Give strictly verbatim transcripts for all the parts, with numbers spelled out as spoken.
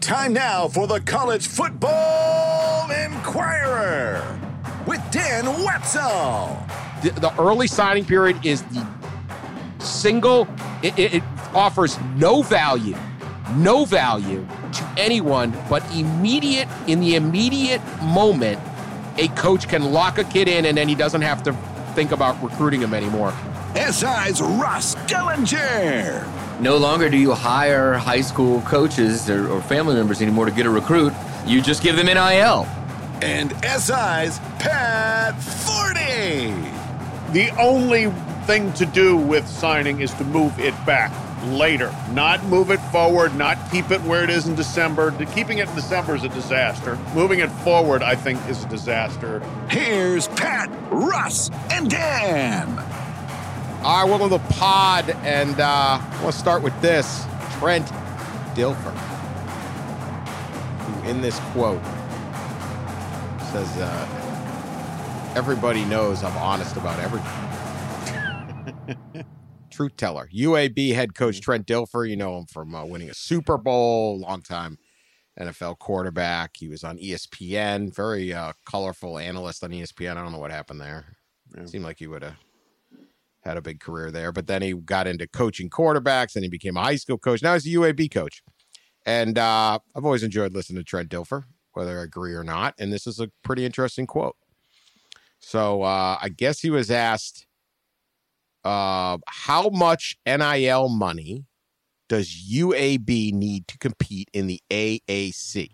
Time now for the College Football Inquirer with Dan Wetzel. The, the early signing period is the single, it, it, it offers no value, no value to anyone, but immediate, in the immediate moment, a coach can lock a kid in and then he doesn't have to think about recruiting him anymore. S I's Russ Dellinger. No longer do you hire high school coaches or, or family members anymore to get a recruit. You just give them N I L. And S I's Pat Forty. The only thing to do with signing is to move it back later, not move it forward, not keep it where it is in December. Keeping it in December is a disaster. Moving it forward, I think, is a disaster. Here's Pat, Russ, and Dan. All right, welcome to the pod, and uh, I want to start with this. Trent Dilfer, who in this quote says, uh, everybody knows I'm honest about everything. Truth teller. U A B head coach Trent Dilfer, you know him from uh, winning a Super Bowl, longtime N F L quarterback. He was on E S P N, very uh, colorful analyst on E S P N. I don't know what happened there. It seemed like he would have had a big career there, but then he got into coaching quarterbacks and he became a high school coach. Now he's a U A B coach. And uh, I've always enjoyed listening to Trent Dilfer, whether I agree or not. And this is a pretty interesting quote. So uh, I guess he was asked, uh, how much N I L money does U A B need to compete in the A A C?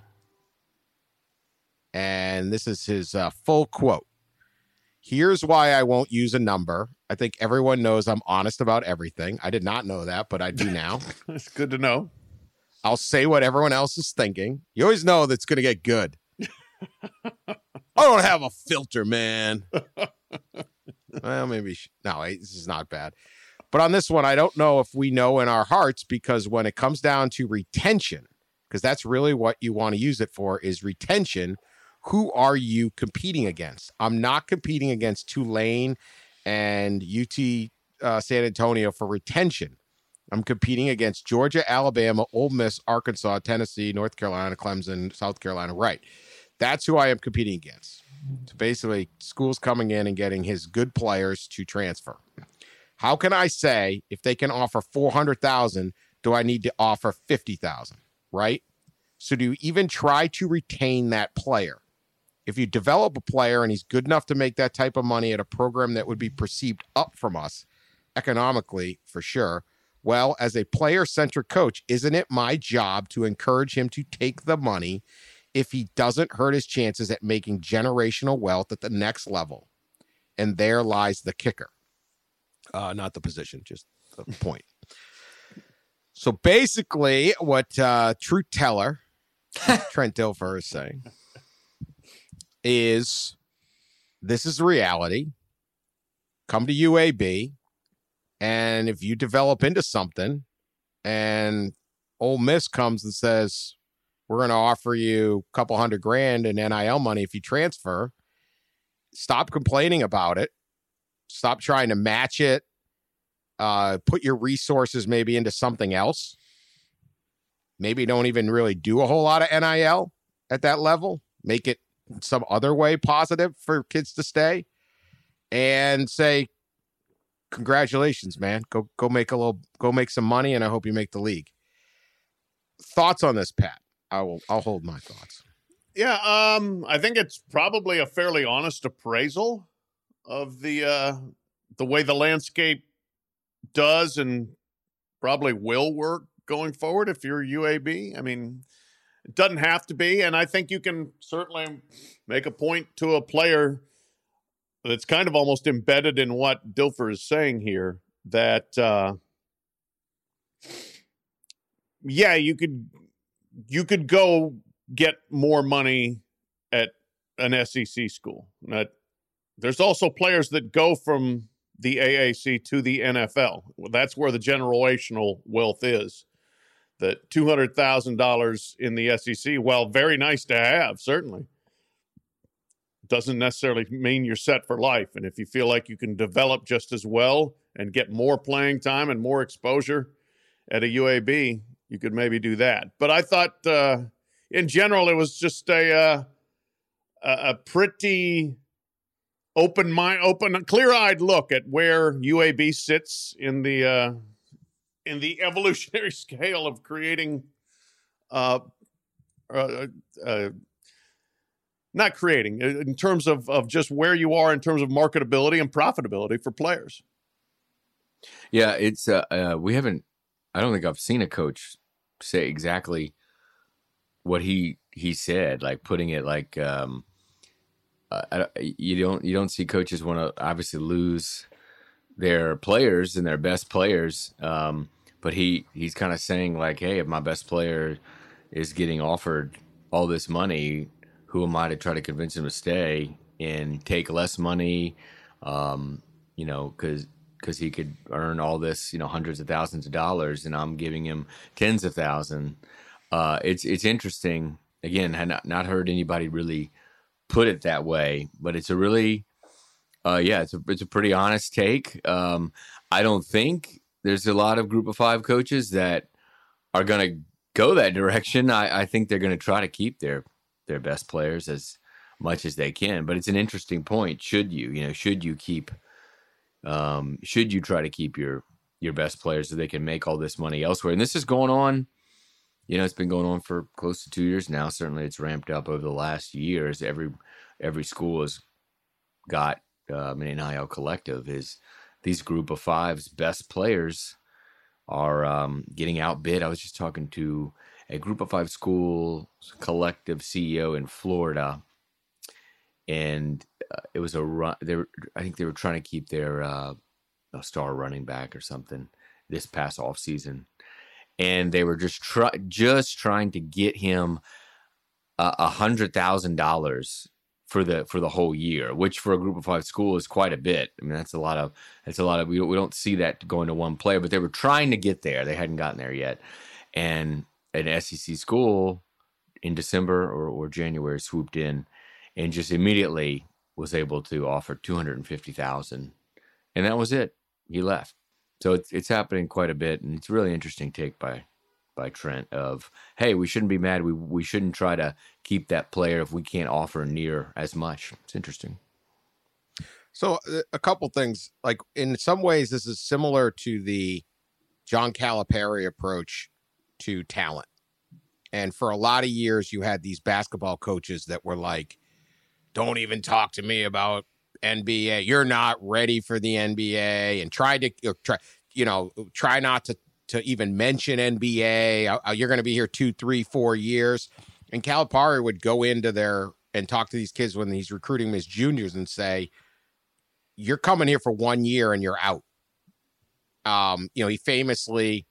And this is his uh, full quote. Here's why I won't use a number. I think everyone knows I'm honest about everything. I did not know that, but I do now. It's good to know. I'll say what everyone else is thinking. You always know that's going to get good. I don't have a filter, man. Well, maybe. Sh- no, this is not bad. But on this one, I don't know if we know in our hearts, because when it comes down to retention, because that's really what you want to use it for, is retention. Who are you competing against? I'm not competing against Tulane and U T uh, San Antonio for retention. I'm competing against Georgia, Alabama, Ole Miss, Arkansas, Tennessee, North Carolina, Clemson, South Carolina. Right. That's who I am competing against. So basically, schools coming in and getting his good players to transfer. How can I say if they can offer four hundred thousand, do I need to offer fifty thousand? Right? So do you even try to retain that player? If you develop a player and he's good enough to make that type of money at a program that would be perceived up from us, economically, for sure, well, as a player-centric coach, isn't it my job to encourage him to take the money if he doesn't hurt his chances at making generational wealth at the next level? And there lies the kicker. Uh, not the position, just the point. So basically, what uh, truth teller Trent Dilfer is saying is, this is reality. Come to U A B, and if you develop into something, and Ole Miss comes and says, we're going to offer you a couple hundred grand in N I L money if you transfer, stop complaining about it. Stop trying to match it. Uh, put your resources maybe into something else. Maybe don't even really do a whole lot of N I L at that level. Make it some other way positive for kids to stay, and say, congratulations, man. Go go make a little go make some money, and I hope you make the league. Thoughts on this, Pat? I will I'll hold my thoughts. Yeah, um, I think it's probably a fairly honest appraisal of the uh, the way the landscape does and probably will work going forward if you're U A B. I mean, it doesn't have to be, and I think you can certainly make a point to a player that's kind of almost embedded in what Dilfer is saying here, that uh, yeah, you could you could go get more money at an S E C school. That there's also players that go from the A A C to the N F L. That's where the generational wealth is. That two hundred thousand dollars in the S E C, while very nice to have, certainly, doesn't necessarily mean you're set for life. And if you feel like you can develop just as well and get more playing time and more exposure at a U A B, you could maybe do that. But I thought uh, in general, it was just a uh, a, a pretty open mind, open, clear-eyed look at where U A B sits in the uh, in the evolutionary scale of creating, uh, uh, uh, not creating, in terms of of just where you are in terms of marketability and profitability for players. Yeah, it's uh, uh, we haven't. I don't think I've seen a coach say exactly what he he said, like putting it like um, uh, I, you don't you don't see coaches want to obviously lose their players and their best players, um, but he he's kind of saying like, hey, if my best player is getting offered all this money, who am I to try to convince him to stay and take less money? Um, you know, because. because he could earn all this, you know, hundreds of thousands of dollars, and I'm giving him tens of thousands. Uh, it's it's interesting. Again, had not, not heard anybody really put it that way, but it's a really, uh, yeah, it's a it's a pretty honest take. Um, I don't think there's a lot of Group of Five coaches that are going to go that direction. I, I think they're going to try to keep their their best players as much as they can. But it's an interesting point. Should you, you know, should you keep Um, should you try to keep your your best players so they can make all this money elsewhere? And this is going on, you know, it's been going on for close to two years now. Certainly it's ramped up over the last years. Every every school has got um, an N I L collective. Is these Group of Five's best players are um, getting outbid. I was just talking to a Group of Five school collective C E O in Florida, and uh, it was a run. They were, I think they were trying to keep their uh, a star running back or something this past off season, and they were just try, just trying to get him a uh, hundred thousand dollars for the for the whole year, which for a Group of Five school is quite a bit. I mean, that's a lot of that's a lot of we don't, we don't see that going to one player, but they were trying to get there. They hadn't gotten there yet, and an S E C school in December or, or January swooped in and just immediately was able to offer two hundred fifty thousand dollars. And that was it. He left. So it's, it's happening quite a bit. And it's a really interesting take by by Trent of, hey, we shouldn't be mad. We we shouldn't try to keep that player if we can't offer near as much. It's interesting. So a couple things, like in some ways, this is similar to the John Calipari approach to talent. And for a lot of years, you had these basketball coaches that were like, don't even talk to me about N B A. You're not ready for the N B A, and try to try, you know, try not to, to even mention N B A. You're going to be here two, three, four years. And Calipari would go into there and talk to these kids when he's recruiting them as juniors and say, you're coming here for one year and you're out. Um, you know, he famously,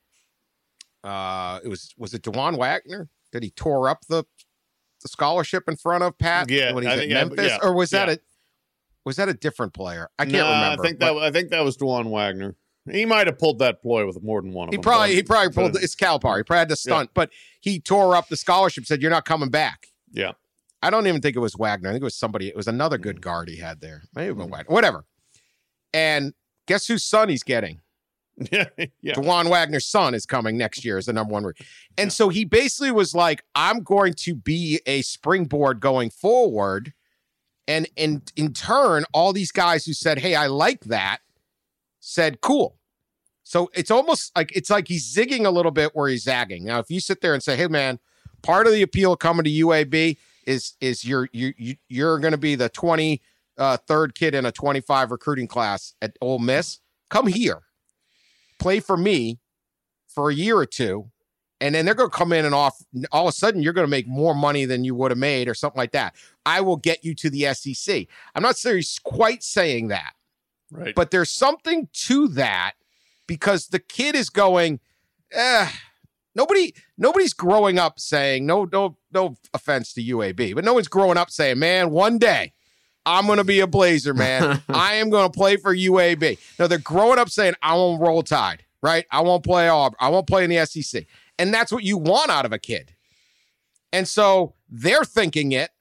uh, it was, was it DeJuan Wagner that he tore up the, the scholarship in front of Pat yeah, when he's I at think, Memphis, yeah, or was that yeah. a was that a different player? I can't nah, remember. I think but that I think that was DeJuan Wagner. He might have pulled that ploy with more than one of he them. probably but, he probably pulled but, it's Calipari. He probably had to stunt, Yeah. but he tore up the scholarship. Said you're not coming back. Yeah, I don't even think it was Wagner. I think it was somebody. It was another good guard he had there. Maybe mm-hmm. Wagner. Whatever. And guess whose son he's getting? yeah, yeah. DeJuan Wagner's son is coming next year as the number one. Re- and yeah. so he basically was like, I'm going to be a springboard going forward. And in, in turn, all these guys who said, hey, I like that, said, cool. So it's almost like, it's like he's zigging a little bit where he's zagging. Now, if you sit there and say, hey, man, part of the appeal coming to U A B is, is you're, you, you, you're going to be the twenty-third kid in a twenty-five recruiting class at Ole Miss, come here. Play for me for a year or two, and then they're going to come in and off. All of a sudden, you're going to make more money than you would have made or something like that. I will get you to the S E C. I'm not serious, quite saying that, right? But there's something to that because the kid is going, eh, nobody, nobody's growing up saying, no, no, no offense to U A B, but no one's growing up saying, man, one day I'm going to be a Blazer, man. I am going to play for U A B. No, they're growing up saying, I won't roll Tide, right? I won't play Auburn. I won't play in the S E C. And that's what you want out of a kid. And so they're thinking it.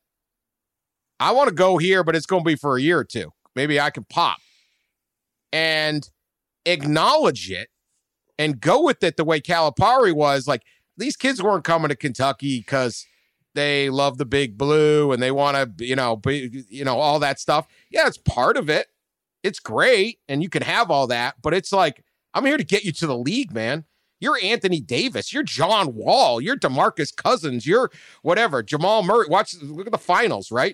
I want to go here, but it's going to be for a year or two. Maybe I can pop. And acknowledge it and go with it the way Calipari was. Like, these kids weren't coming to Kentucky because they love the big blue and they want to, you know, be, you know, all that stuff. Yeah, it's part of it. It's great. And you can have all that, but it's like, I'm here to get you to the league, man. You're Anthony Davis. You're John Wall. You're DeMarcus Cousins. You're whatever. Jamal Murray. Watch, look at the finals, right?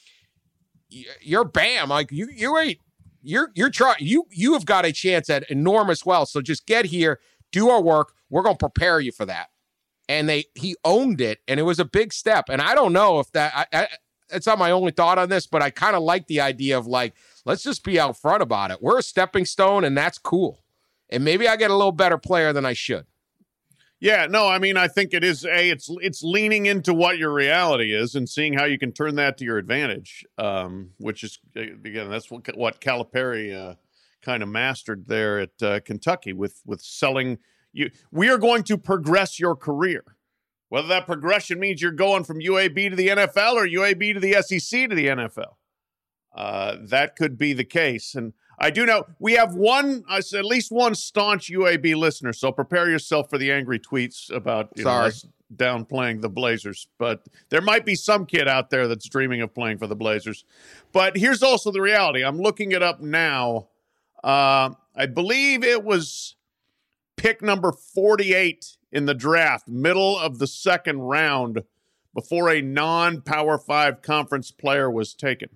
You're Bam. Like you, you ain't, you're, you're trying, you, you have got a chance at enormous wealth. So just get here, do our work. We're going to prepare you for that. And they, he owned it, and it was a big step. And I don't know if that, I, I, it's not my only thought on this, but I kind of like the idea of like, let's just be out front about it. We're a stepping stone, and that's cool. And maybe I get a little better player than I should. Yeah, no, I mean, I think it is a, it's, it's leaning into what your reality is and seeing how you can turn that to your advantage. Um, which is, again, that's what, what Calipari uh, kind of mastered there at uh, Kentucky with, with selling you. We are going to progress your career. Whether that progression means you're going from U A B to the N F L or U A B to the S E C to the N F L. Uh, that could be the case. And I do know we have one, uh, at least one staunch U A B listener, so prepare yourself for the angry tweets about you Sorry. know, us downplaying the Blazers. But there might be some kid out there that's dreaming of playing for the Blazers. But here's also the reality. I'm looking it up now. Uh, I believe it was pick number forty-eight in the draft, middle of the second round, before a non-Power Five conference player was taken.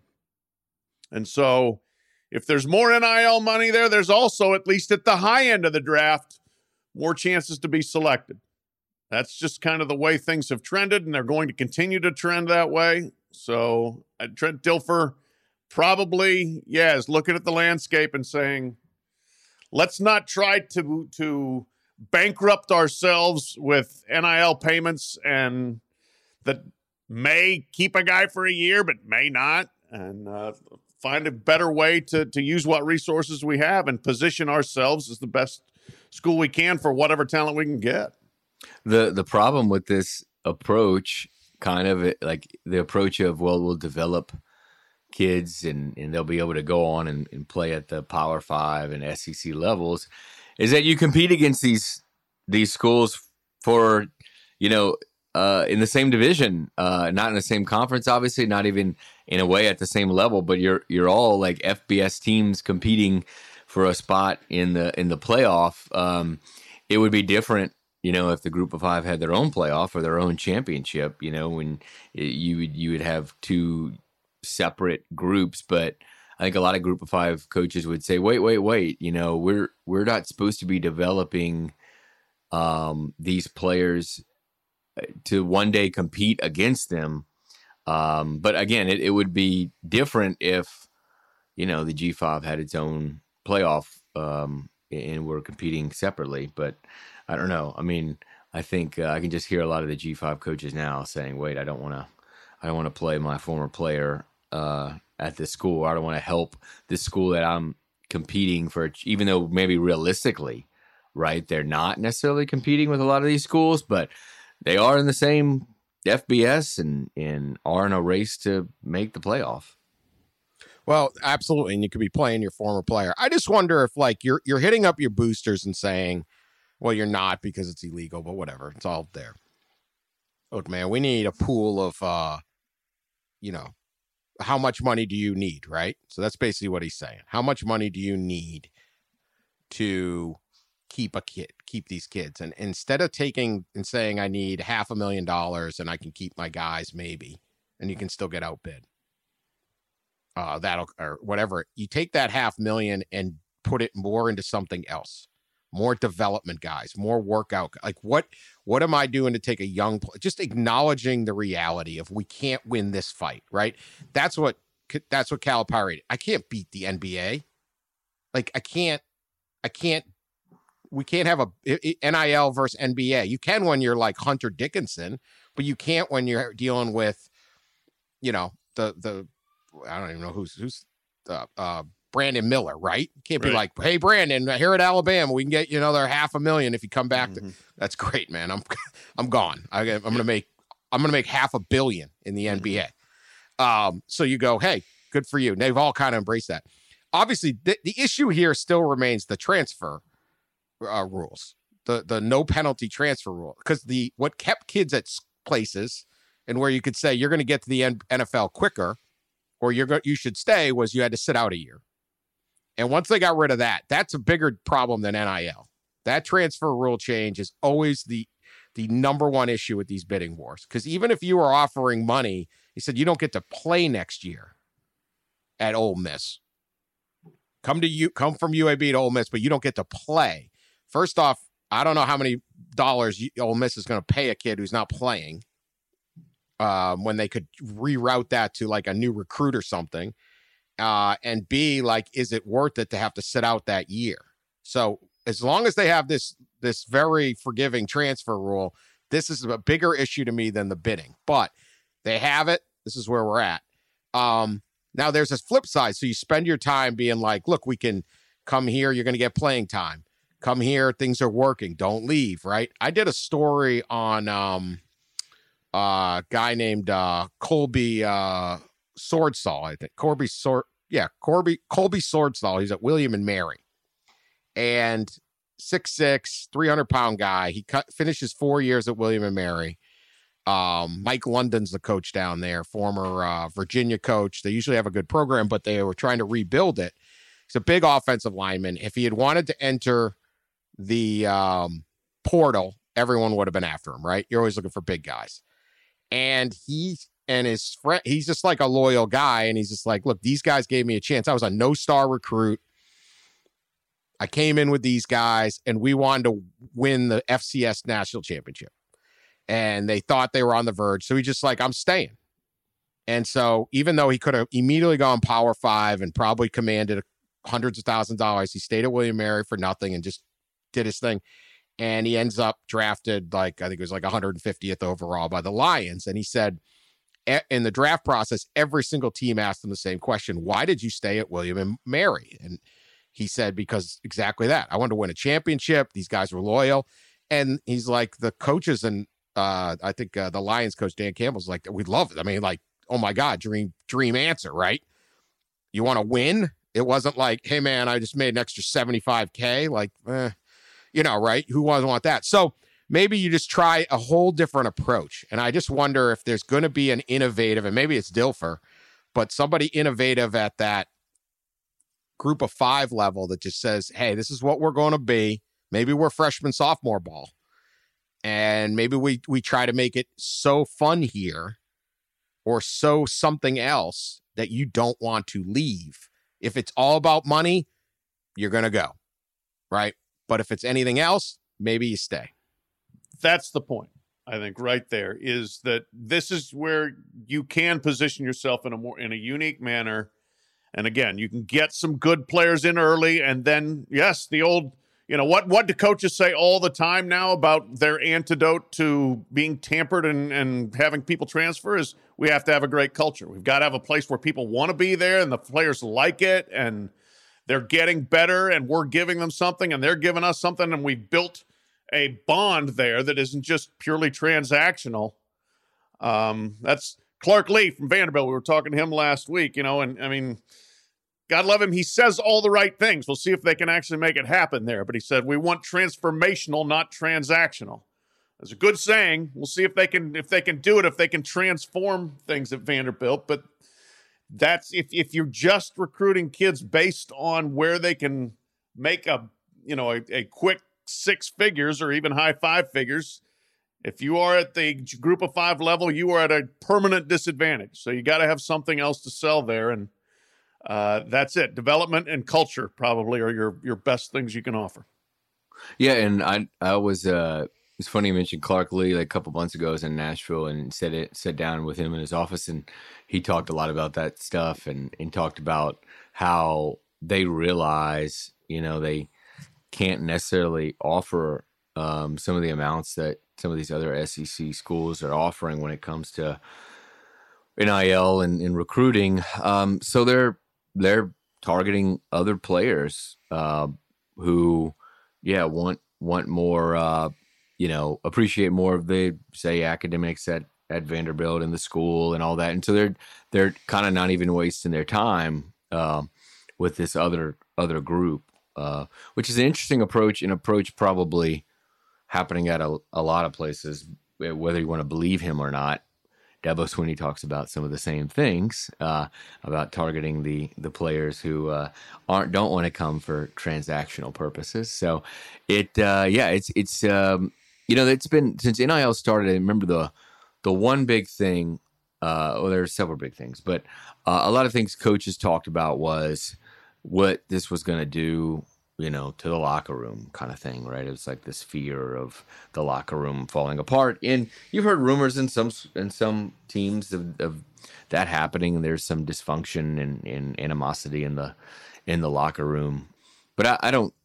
And so if there's more N I L money there, there's also, at least at the high end of the draft, more chances to be selected. That's just kind of the way things have trended, and they're going to continue to trend that way. So uh, Trent Dilfer probably, yeah, is looking at the landscape and saying, let's not try to, to bankrupt ourselves with N I L payments and that may keep a guy for a year, but may not. And uh, find a better way to to use what resources we have and position ourselves as the best school we can for whatever talent we can get. The the problem with this approach, kind of like the approach of, well, we'll develop kids and, and they'll be able to go on and, and play at the Power Five and S E C levels, is that you compete against these these schools for, you know, uh, in the same division, uh, not in the same conference, obviously, not even in a way at the same level, but you're you're all like F B S teams competing for a spot in the in the playoff. Um, it would be different, you know, if the Group of Five had their own playoff or their own championship. You know, when you would you would have two separate groups, but I think a lot of Group of Five coaches would say, "Wait, wait, wait! You know, we're we're not supposed to be developing um, these players to one day compete against them." Um, but again, it, it would be different if, you know, the G five had its own playoff um, and we're competing separately. But I don't know. I mean, I think uh, I can just hear a lot of the G five coaches now saying, "Wait, I don't want to, I don't want to play my former player uh, at this school. I don't want to help this school that I'm competing for," even though maybe realistically, right, they're not necessarily competing with a lot of these schools, but they are in the same F B S and, and are in a race to make the playoff. Well, absolutely. And you could be playing your former player. I just wonder if like you're, you're hitting up your boosters and saying, well, you're not because it's illegal, but whatever. It's all there. Look, man, we need a pool of, uh, you know, how much money do you need? Right. So that's basically what he's saying. How much money do you need to keep a kid, keep these kids? And instead of taking and saying, I need half a million dollars and I can keep my guys, maybe, and you can still get outbid. Uh, that'll, or whatever. You take that half million and put it more into something else, more development guys, more workout. Like what, what am I doing to take a young, just acknowledging the reality of we can't win this fight, right? That's what, that's what Calipari, I can't beat the N B A. Like I can't, I can't, we can't have a N I L versus N B A. You can when you're like Hunter Dickinson, but you can't when you're dealing with, you know, the, the, I don't even know who's, who's uh, uh, Brandon Miller, right? You can't be right. Like, hey, Brandon, here at Alabama, we can get you another half a million if you come back. Mm-hmm. To, that's great, man. I'm, I'm gone. I, I'm going to make, I'm going to make half a billion in the mm-hmm. N B A. Um, so you go, hey, good for you. And they've all kind of embraced that. Obviously, the, the issue here still remains the transfer uh, rules, the the no penalty transfer rule, because the what kept kids at places and where you could say you're going to get to the N F L quicker, or you're go- you should stay, was you had to sit out a year. And once they got rid of that, that's a bigger problem than N I L. That transfer rule change is always the the number one issue with these bidding wars. Because even if you were offering money, he said you don't get to play next year at Ole Miss. Come to you, come from U A B to Ole Miss, but you don't get to play. First off, I don't know how many dollars Ole Miss is going to pay a kid who's not playing. Um, when they could reroute that to like a new recruit or something. Uh, and B, like, is it worth it to have to sit out that year? So as long as they have this this very forgiving transfer rule, this is a bigger issue to me than the bidding. But they have it. This is where we're at. Um, now there's this flip side. So you spend your time being like, look, we can come here. You're going to get playing time. Come here. Things are working. Don't leave, right? I did a story on um, a guy named uh, Colby uh, Swordsaw, I think. Corby Sword, yeah, Corby Colby Swordsaw. He's at William and Mary. And six six, three hundred pound guy. He cut, finishes four years at William and Mary. Um, Mike London's the coach down there, former uh, Virginia coach. They usually have a good program, but they were trying to rebuild it. He's a big offensive lineman. If he had wanted to enter the um, portal, everyone would have been after him, right? You're always looking for big guys. And he and his friend, he's just like a loyal guy. And he's just like, look, these guys gave me a chance. I was a no-star recruit. I came in with these guys, and we wanted to win the F C S national championship. And they thought they were on the verge. So he just like, I'm staying. And so even though he could have immediately gone Power Five and probably commanded hundreds of thousands of dollars, he stayed at William and Mary for nothing and just did his thing. And he ends up drafted, like, I think it was like one hundred fiftieth overall by the Lions. And he said in the draft process, every single team asked him the same question. Why did you stay at William and Mary? And he said, because exactly that. I wanted to win a championship. These guys were loyal. And he's like, the coaches and uh, I think uh, the Lions coach, Dan Campbell's like, we love it. I mean, like, oh my God, dream, dream answer, right? You want to win? It wasn't like, hey man, I just made an extra seventy-five K. Like, eh, you know, right? Who doesn't want that? So maybe you just try a whole different approach. And I just wonder if there's going to be an innovative, and maybe it's Dilfer, but somebody innovative at that group of five level that just says, hey, this is what we're going to be. Maybe we're freshman, sophomore ball. And maybe we, we try to make it so fun here or so something else that you don't want to leave. If it's all about money, you're going to go, right? But if it's anything else, maybe you stay. That's the point, I think, right there, is that this is where you can position yourself in a more in a unique manner. And again, you can get some good players in early, and then, yes, the old, you know, what what do coaches say all the time now about their antidote to being tampered and, and having people transfer is we have to have a great culture. We've got to have a place where people want to be there and the players like it, and they're getting better, and we're giving them something, and they're giving us something, and we've built a bond there that isn't just purely transactional. Um, that's Clark Lee from Vanderbilt. We were talking to him last week, you know, and I mean, God love him. He says all the right things. We'll see if they can actually make it happen there. But he said, we want transformational, not transactional. That's a good saying. We'll see if they can, if they can do it, if they can transform things at Vanderbilt. But that's, if, if you're just recruiting kids based on where they can make a, you know, a, a quick six figures or even high five figures, if you are at the group of five level, you are at a permanent disadvantage. So you got to have something else to sell there. And uh, that's it. Development and culture probably are your, your best things you can offer. Yeah. And I, I was, uh, it's funny you mentioned Clark Lee like a couple months ago. I was in Nashville and sat it, sat down with him in his office, and he talked a lot about that stuff and, and talked about how they realize, you know, they can't necessarily offer um, some of the amounts that some of these other S E C schools are offering when it comes to N I L and, and recruiting. Um, so they're they're targeting other players uh, who, yeah, want want more, uh, you know, appreciate more of the, say, academics at, at Vanderbilt and the school and all that. And so they're they're kind of not even wasting their time uh, with this other other group, uh, which is an interesting approach, an approach probably happening at a, a lot of places, whether you want to believe him or not. Dabo Swinney talks about some of the same things uh, about targeting the the players who uh, aren't don't want to come for transactional purposes. So it uh, yeah, it's it's um, you know, it's been since N I L started. I remember the the one big thing. Uh, well, there's several big things, but uh, a lot of things coaches talked about was what this was going to do, you know, to the locker room kind of thing, right? It was like this fear of the locker room falling apart. And you've heard rumors in some in some teams of, of that happening. And there's some dysfunction and, and animosity in the in the locker room. But I, I don't.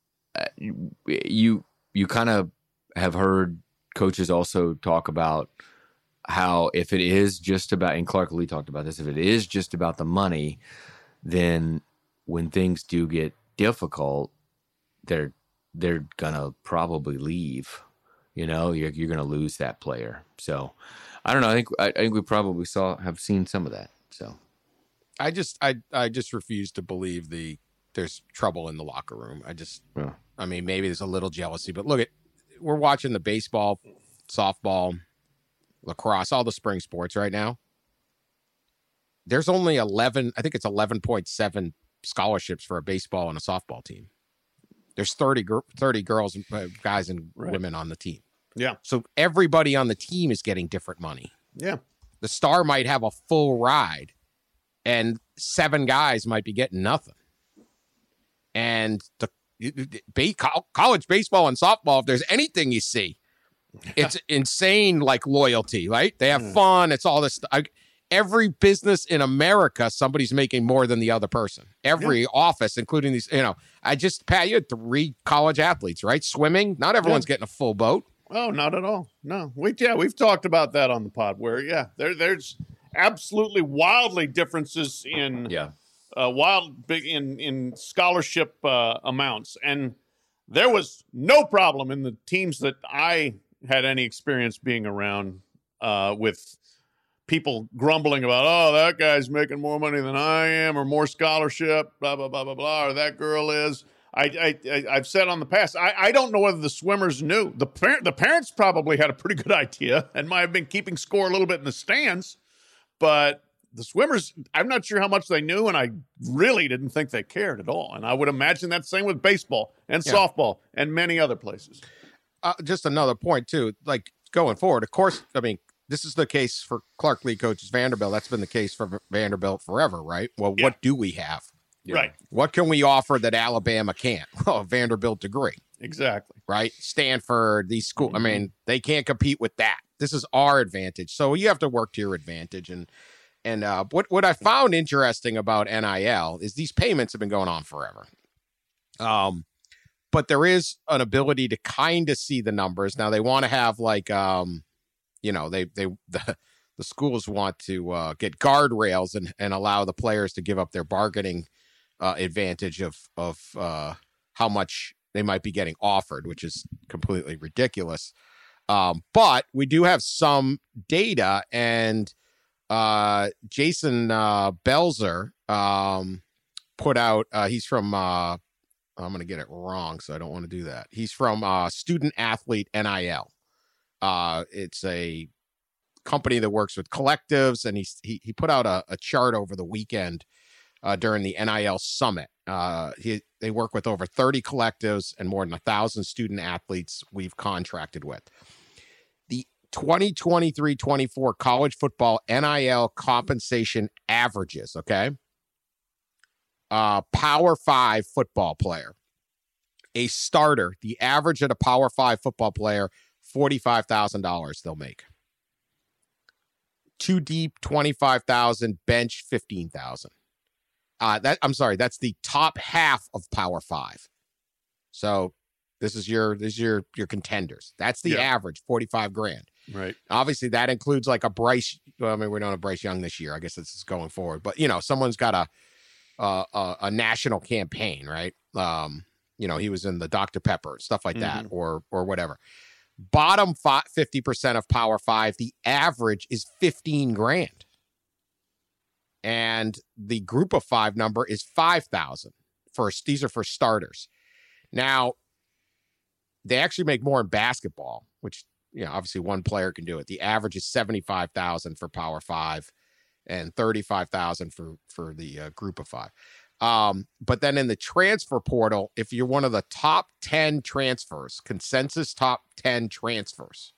You you kind of have heard coaches also talk about how if it is just about, and Clark Lee talked about this, if it is just about the money, then when things do get difficult, they're they're gonna probably leave. You know, you're you're gonna lose that player. So I don't know. I think I, I think we probably saw have seen some of that. So I just I I just refuse to believe the there's trouble in the locker room. I just yeah. I mean, maybe there's a little jealousy, but look at we're watching the baseball, softball, lacrosse, all the spring sports right now. There's only eleven, I think it's eleven point seven scholarships for a baseball and a softball team. There's thirty, thirty girls, uh, guys and right. women on the team. Yeah. So everybody on the team is getting different money. Yeah. The star might have a full ride and seven guys might be getting nothing. And the college baseball and softball, if there's anything you see, it's insane, like loyalty, right? They have Mm. fun. It's all this stuff. Every business in America, somebody's making more than the other person. Every yeah. office, including these, you know, I just, Pat, you had three college athletes, right? Swimming. Not everyone's yeah. getting a full boat. Oh, not at all. No. We, yeah, we've talked about that on the pod where, yeah, there, there's absolutely wildly differences in, yeah. uh, wild big in, in scholarship uh, amounts. And there was no problem in the teams that I had any experience being around uh, with people grumbling about, oh, that guy's making more money than I am, or more scholarship, blah, blah, blah, blah, blah, or that girl is. I, I, I've said on the past, I, I don't know whether the swimmers knew. The, par- the parents probably had a pretty good idea and might have been keeping score a little bit in the stands, but the swimmers, I'm not sure how much they knew, and I really didn't think they cared at all. And I would imagine that's the same with baseball and yeah. softball and many other places. Uh, just another point, too, like going forward, of course, I mean, this is the case for Clark Lee coaches Vanderbilt. That's been the case for Vanderbilt forever, right? Well, yeah. what do we have? Right. What can we offer that Alabama can't? Well, a Vanderbilt degree. Exactly. Right? Stanford, these schools, mm-hmm. I mean, they can't compete with that. This is our advantage. So you have to work to your advantage. And and uh, what, what I found interesting about N I L is these payments have been going on forever. Um, But there is an ability to kind of see the numbers. Now, they want to have like, um, you know, they they the, the schools want to uh, get guardrails and, and allow the players to give up their bargaining uh, advantage of of uh, how much they might be getting offered, which is completely ridiculous. Um, but we do have some data, and uh, Jason uh, Belzer um, put out. Uh, he's from. Uh, I'm going to get it wrong, so I don't want to do that. He's from uh, Student Athlete N I L. Uh, it's a company that works with collectives, and he's, he he put out a, a chart over the weekend uh, during the N I L Summit. Uh, he, they work with over thirty collectives and more than one thousand student athletes we've contracted with. The twenty twenty-three twenty-four college football N I L compensation averages, okay? Uh, Power Five football player, a starter, the average at a Power Five football player, forty-five thousand dollars they'll make. Two deep, twenty-five thousand, bench, fifteen thousand. Uh, that I'm sorry, that's the top half of Power Five. So this is your this is your your contenders. That's the yeah. average, forty-five grand. Right. Obviously, that includes like a Bryce. Well, I mean, we don't have Bryce Young this year. I guess this is going forward. But you know, someone's got a Uh, a, a national campaign, right? Um, you know, he was in the Doctor Pepper, stuff like that, mm-hmm. or or whatever. Bottom fifty percent of Power Five, the average is fifteen grand. And the group of five number is five thousand. First, these are for starters. Now, they actually make more in basketball, which you know, obviously one player can do it. The average is seventy-five thousand for Power Five and thirty-five thousand for, for the uh, group of five. Um, but then in the transfer portal, if you're one of the top ten transfers, consensus top ten transfers,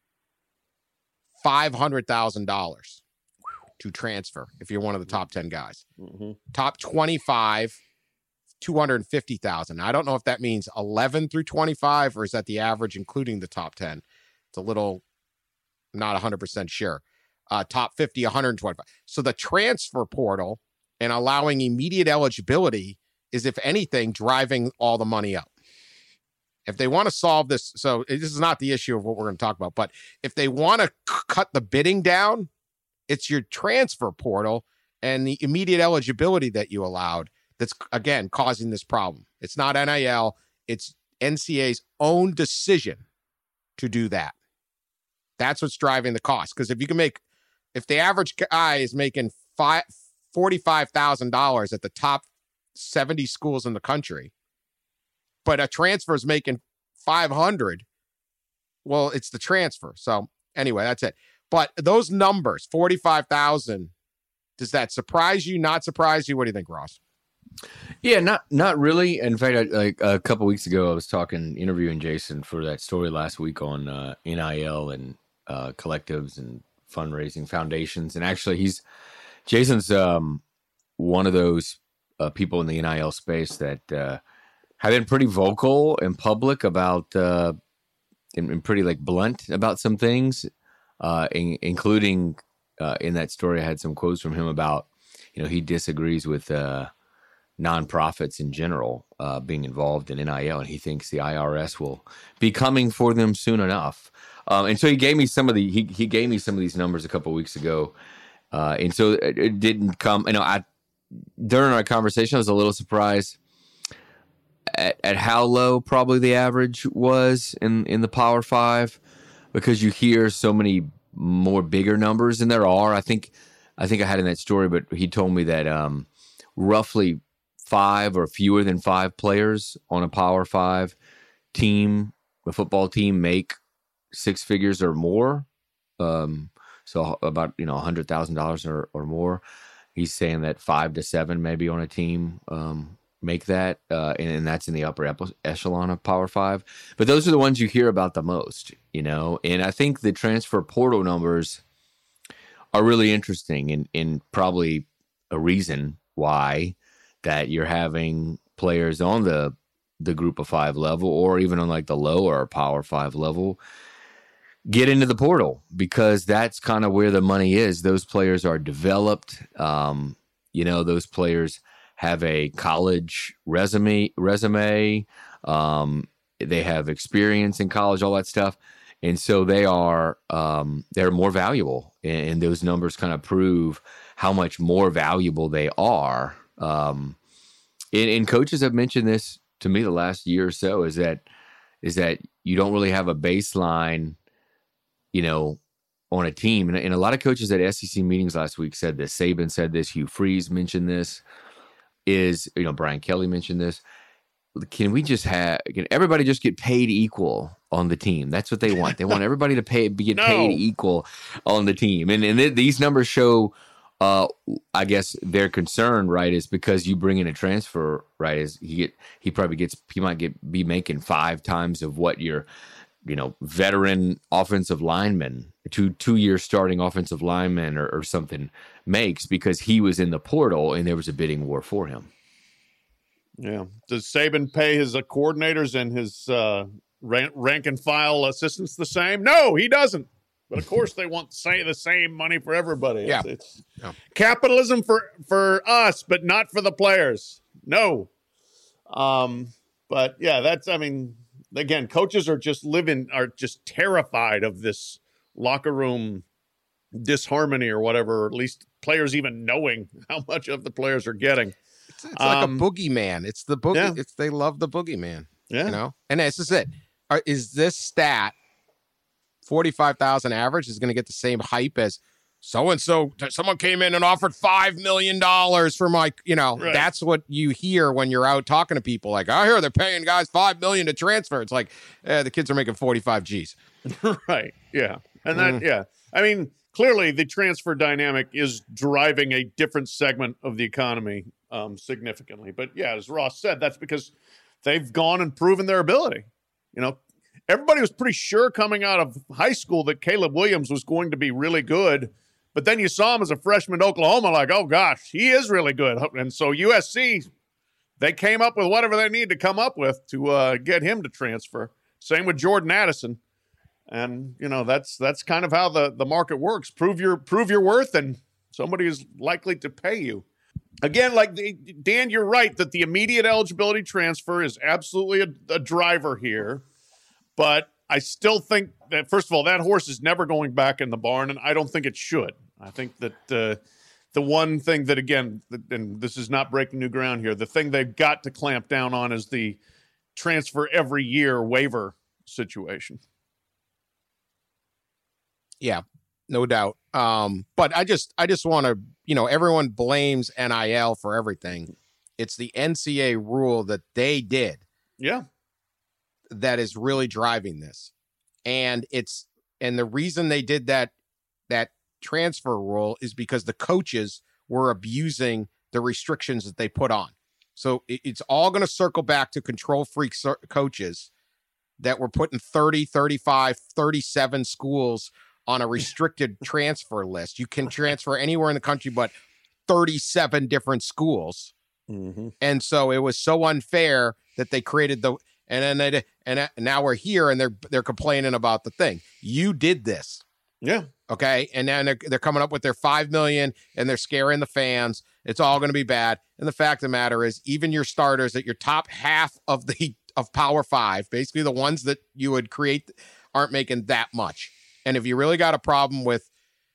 five hundred thousand dollars to transfer if you're one of the top ten guys. Mm-hmm. Top twenty-five, two hundred fifty thousand. I don't know if that means eleven through twenty-five or is that the average including the top ten. It's a little not one hundred percent sure. Uh, top fifty, one hundred twenty-five. So the transfer portal and allowing immediate eligibility is, if anything, driving all the money up. If they want to solve this, so this is not the issue of what we're going to talk about, but if they want to c- cut the bidding down, it's your transfer portal and the immediate eligibility that you allowed that's, again, causing this problem. It's not N I L. It's N C A A's own decision to do that. That's what's driving the cost. Because if you can make, if the average guy is making five, forty-five thousand dollars at the top seventy schools in the country, but a transfer is making five hundred, well, it's the transfer. So anyway, that's it. But those numbers, forty-five thousand, does that surprise you, not surprise you? What do you think, Ross? Yeah, not not really. In fact, I, like a couple weeks ago, I was talking, interviewing Jason for that story last week on uh, N I L and uh, collectives and fundraising foundations. And actually, he's Jason's um, one of those uh, people in the N I L space that uh, have been pretty vocal and public about, uh, and, and pretty like blunt about some things, uh, in, including uh, in that story, I had some quotes from him about, you know, he disagrees with uh, nonprofits in general uh, being involved in N I L, and he thinks the I R S will be coming for them soon enough. Um, and so he gave me some of the he he gave me some of these numbers a couple of weeks ago, uh, and so it, it didn't come. You know, I during our conversation, I was a little surprised at, at how low probably the average was in in the Power Five, because you hear so many more bigger numbers than there are. I think I think I had in that story, but he told me that um, roughly five or fewer than five players on a Power Five team, a football team, make six figures or more. Um, so about, you know, one hundred thousand dollars or, or more. He's saying that five to seven maybe on a team um, make that, uh, and, and that's in the upper echelon of Power Five. But those are the ones you hear about the most, you know. And I think the transfer portal numbers are really interesting, and, and probably a reason why that you're having players on the the group of five level, or even on like the lower Power Five level, get into the portal, because that's kind of where the money is. Those players are developed. Um, you know, those players have a college resume, resume. Um, they have experience in college, all that stuff. And so they are, um, they're more valuable, and, and those numbers kind of prove how much more valuable they are. Um, and, and coaches have mentioned this to me the last year or so, is that, is that you don't really have a baseline, you know, on a team. And, and a lot of coaches at S E C meetings last week said this. Saban said this. Hugh Freeze mentioned this. Is, you know, Brian Kelly mentioned this. Can we just have, can everybody just get paid equal on the team? That's what they want. They want everybody to pay, get No. paid equal on the team. And and th- these numbers show, uh, I guess their concern, right, is because you bring in a transfer, right, is he get, he probably gets, he might get, be making five times of what your, you know, veteran offensive lineman, two, two year starting offensive lineman or, or something makes, because he was in the portal and there was a bidding war for him. Yeah. Does Saban pay his uh, coordinators and his uh, rank, rank and file assistants the same? No, he doesn't. But of course, they want say the same money for everybody. Yeah. It's, it's Yeah. capitalism for for us, but not for the players. No. Um. But yeah, that's. I mean, again, coaches are just living, are just terrified of this locker room disharmony or whatever. Or at least players even knowing how much of the players are getting. It's, it's like Um, a boogeyman. It's the boogie. yeah. It's they love the boogeyman. Yeah. You know, and this is it. Are, is this stat forty-five thousand average is going to get the same hype as so and so, someone came in and offered five million dollars for my, you know, Right. that's what you hear when you're out talking to people. Like, I hear they're paying guys five million dollars to transfer. It's like, eh, the kids are making forty-five G's. Right. Yeah. And that, yeah. I mean, clearly the transfer dynamic is driving a different segment of the economy um, significantly. But yeah, as Ross said, that's because they've gone and proven their ability. You know, everybody was pretty sure coming out of high school that Caleb Williams was going to be really good. But then you saw him as a freshman at Oklahoma, like, oh gosh, he is really good. And so U S C, they came up with whatever they need to come up with to uh, get him to transfer. Same with Jordan Addison. And, you know, that's that's kind of how the, the market works. Prove your prove your worth, and somebody is likely to pay you. Again, like the, Dan, you're right that the immediate eligibility transfer is absolutely a, a driver here. But I still think that, first of all, that horse is never going back in the barn, and I don't think it should. I think that uh, the one thing that, again, and this is not breaking new ground here, the thing they've got to clamp down on is the transfer every year waiver situation. Yeah, no doubt. Um, but I just, I just want to, you know, everyone blames N I L for everything. It's the N C A A rule that they did Yeah. that is really driving this. And it's, and the reason they did that, that transfer rule is because the coaches were abusing the restrictions that they put on. So it, it's all going to circle back to control freak cir- coaches that were putting thirty, thirty-five, thirty-seven schools on a restricted transfer list. You can transfer anywhere in the country, but thirty-seven different schools. Mm-hmm. And so it was so unfair that they created the, and then they, and now we're here and they're, they're complaining about the thing. You did this. Yeah. Okay. And then they're, they're coming up with their five million and they're scaring the fans. It's all going to be bad. And the fact of the matter is, even your starters at your top half of the, of Power Five, basically the ones that you would create, aren't making that much. And if you really got a problem with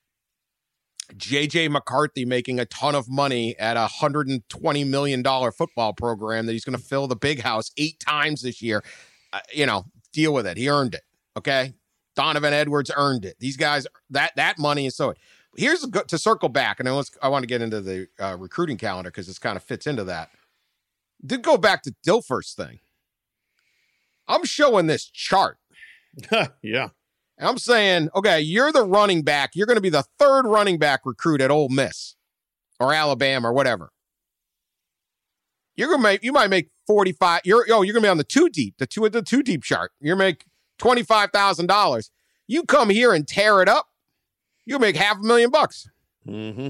J J McCarthy making a ton of money at a one hundred twenty million dollars football program that he's going to fill the big house eight times this year, uh, you know, deal with it. He earned it. Okay. Donovan Edwards earned it. These guys, that that money is so. Here's a, to circle back, and then let's, I want to get into the uh, recruiting calendar because this kind of fits into that. Did go back to Dilfer's thing. I'm showing this chart. Yeah. And I'm saying, okay, you're the running back. You're going to be the third running back recruit at Ole Miss or Alabama or whatever. You're going to make, you might make forty-five. You're, oh, you're going to be on the two deep, the two, the two deep chart. You're make twenty-five thousand dollars. You come here and tear it up. You'll make half a million bucks. Mm-hmm.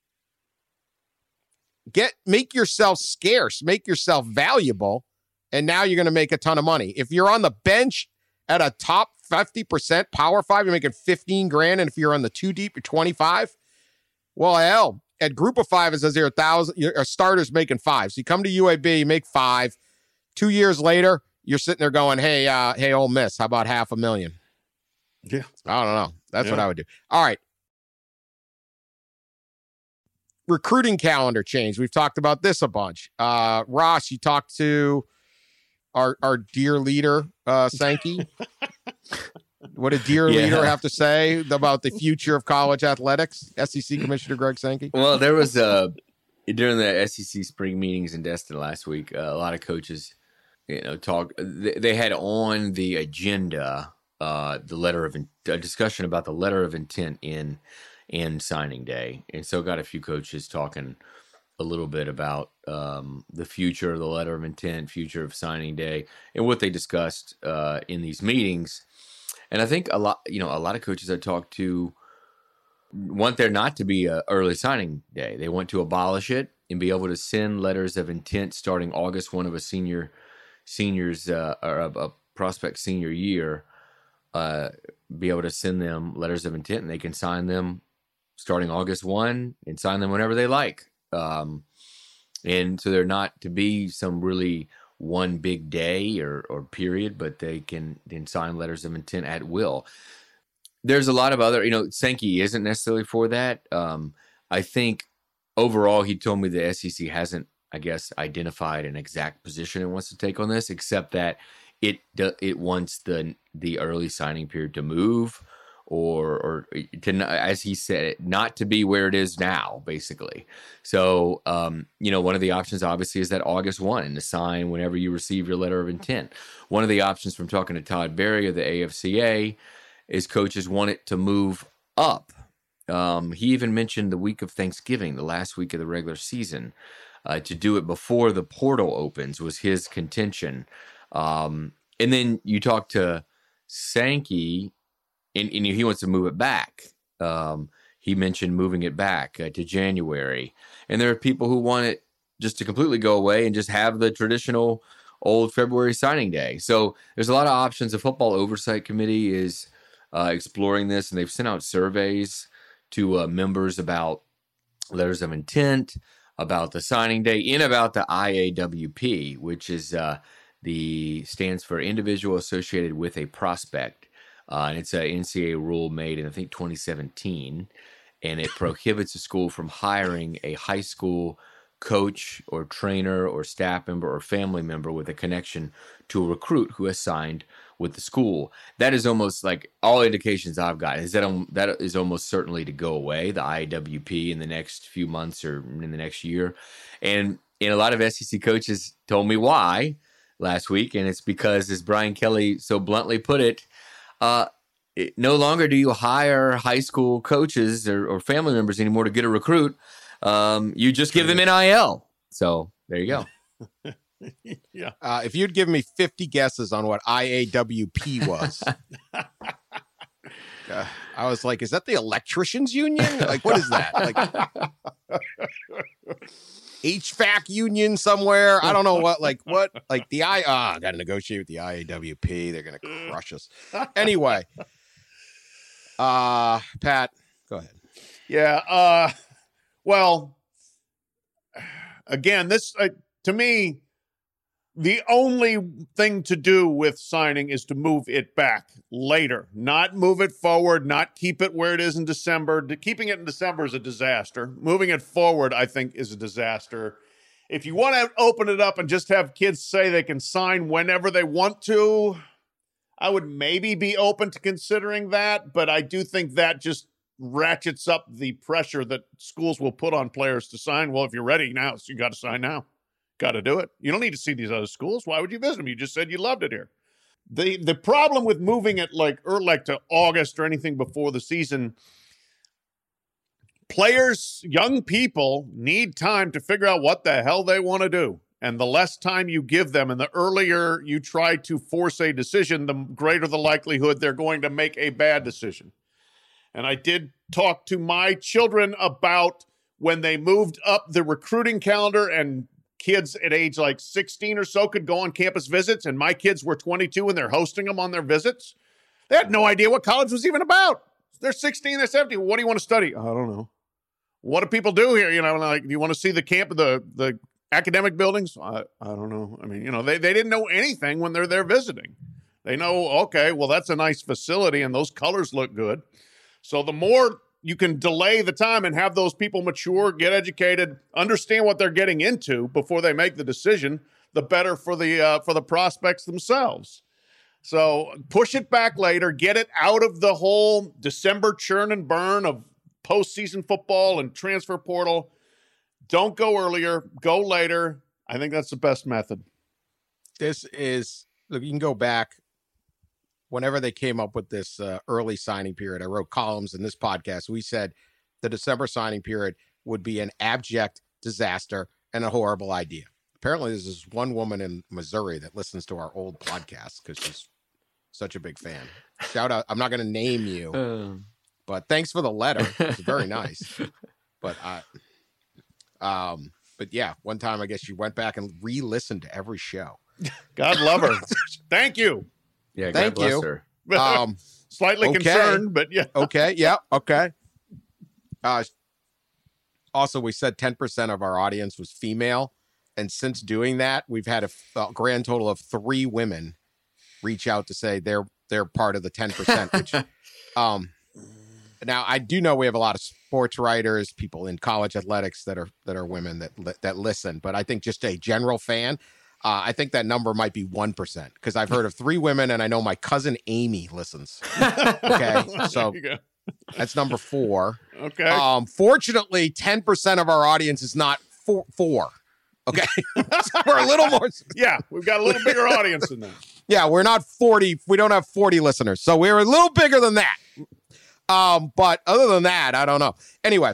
Get, make yourself scarce, make yourself valuable. And now you're going to make a ton of money. If you're on the bench at a top fifty percent Power Five, you're making fifteen grand. And if you're on the two deep, you're twenty-five. Well, hell, at Group of Five, it says here a thousand, your starters making five. So you come to U A B, you make five. Two years later, you're sitting there going, hey, uh, hey, Ole Miss, how about half a million? Yeah. I don't know. That's Yeah. what I would do. All right. Recruiting calendar change. We've talked about this a bunch. Uh, Ross, you talked to our our dear leader, uh, Sankey. What did dear Yeah. leader have to say about the future of college athletics? S E C Commissioner Greg Sankey. Well, there was uh, during the S E C spring meetings in Destin last week, uh, a lot of coaches, you know, talk. They, they had on the agenda uh, the letter of in, a discussion about the letter of intent in in signing day, and so got a few coaches talking a little bit about um, the future of the letter of intent, future of signing day, and what they discussed uh, in these meetings. And I think a lot, you know, a lot of coaches I talked to want there not to be a early signing day. They want to abolish it and be able to send letters of intent starting August first of a senior seniors uh, or a, a prospect senior year. Uh, be able to send them letters of intent, and they can sign them starting August first and sign them whenever they like. Um, and so they're not to be some really one big day or, or period, but they can then sign letters of intent at will. There's a lot of other, you know, Sankey isn't necessarily for that. Um, I think overall, he told me the S E C hasn't, I guess, identified an exact position it wants to take on this, except that it it wants the the early signing period to move or or to, as he said, not to be where it is now, basically. So, um, you know, one of the options obviously is that August first to sign whenever you receive your letter of intent. One of the options from talking to Todd Berry of the A F C A is coaches want it to move up. Um, he even mentioned the week of Thanksgiving, the last week of the regular season, uh, to do it before the portal opens was his contention. Um, and then you talk to Sankey, and, and he wants to move it back. Um, he mentioned moving it back uh, to January. And there are people who want it just to completely go away and just have the traditional old February signing day. So there's a lot of options. The Football Oversight Committee is uh, exploring this, and they've sent out surveys to uh, members about letters of intent, about the signing day, and about the I A W P, which is uh, the stands for Individual Associated with a Prospect. Uh, and it's an N C A A rule made in, I think, twenty seventeen, and it prohibits a school from hiring a high school coach or trainer or staff member or family member with a connection to a recruit who has signed with the school. That is almost like all indications I've got is that um, that is almost certainly to go away, the I A W P, in the next few months or in the next year. And, and a lot of S E C coaches told me why last week, and it's because, as Brian Kelly so bluntly put it, uh, it, no longer do you hire high school coaches or, or family members anymore to get a recruit. Um, you just give them N I L. So there you go. Yeah. Uh, if you'd give me fifty guesses on what I A W P was, uh, I was like, is that the electricians union? Like, what is that? Like H V A C union somewhere? I don't know what, like what, like the I, ah, I got to negotiate with the I A W P. They're going to crush us. Anyway, uh, Pat, go ahead. Yeah. Uh, well, again, this, uh, to me, the only thing to do with signing is to move it back later, not move it forward, not keep it where it is in December. Keeping it in December is a disaster. Moving it forward, I think, is a disaster. If you want to open it up and just have kids say they can sign whenever they want to, I would maybe be open to considering that, but I do think that just ratchets up the pressure that schools will put on players to sign. Well, if you're ready now, so you got to sign now. Got to do it. You don't need to see these other schools. Why would you visit them? You just said you loved it here. The the problem with moving it like or like to August or anything before the season, players, young people need time to figure out what the hell they want to do. And the less time you give them and the earlier you try to force a decision, the greater the likelihood they're going to make a bad decision. And I did talk to my children about when they moved up the recruiting calendar and kids at age like sixteen or so could go on campus visits, and my kids were twenty-two and they're hosting them on their visits. They had no idea what college was even about. They're sixteen, they're seventeen. What do you want to study? I don't know. What do people do here? You know, like, do you want to see the camp, the the academic buildings? I, I don't know. I mean, you know, they, they didn't know anything when they're there visiting. They know, okay, well, that's a nice facility and those colors look good. So the more you can delay the time and have those people mature, get educated, understand what they're getting into before they make the decision, the better for the uh, for the prospects themselves. So push it back later, get it out of the whole December churn and burn of postseason football and transfer portal. Don't go earlier, go later. I think that's the best method. This is, look, you can go back. Whenever they came up with this uh, early signing period, I wrote columns in this podcast. We said the December signing period would be an abject disaster and a horrible idea. Apparently, there's this one woman in Missouri that listens to our old podcast because she's such a big fan. Shout out. I'm not going to name you, uh, but thanks for the letter. It's very nice. But I, um, but yeah, one time I guess she went back and re-listened to every show. God love her. Thank you. Yeah, thank God bless you. her. Um, Slightly okay. concerned, but yeah. Okay. Yeah. Okay. Uh, also, we said ten percent of our audience was female. And since doing that, we've had a, a grand total of three women reach out to say they're they're part of the ten percent. Which, um, now I do know we have a lot of sports writers, people in college athletics that are that are women that that listen. But I think just a general fan, Uh, I think that number might be one percent because I've heard of three women and I know my cousin Amy listens. Okay. So that's number four. Okay. Um, fortunately, ten percent of our audience is not four. four. Okay. So we're a little more. Yeah. We've got a little bigger audience than that. Yeah. We're not forty. We don't have forty listeners. So we're a little bigger than that. Um, but other than that, I don't know. Anyway,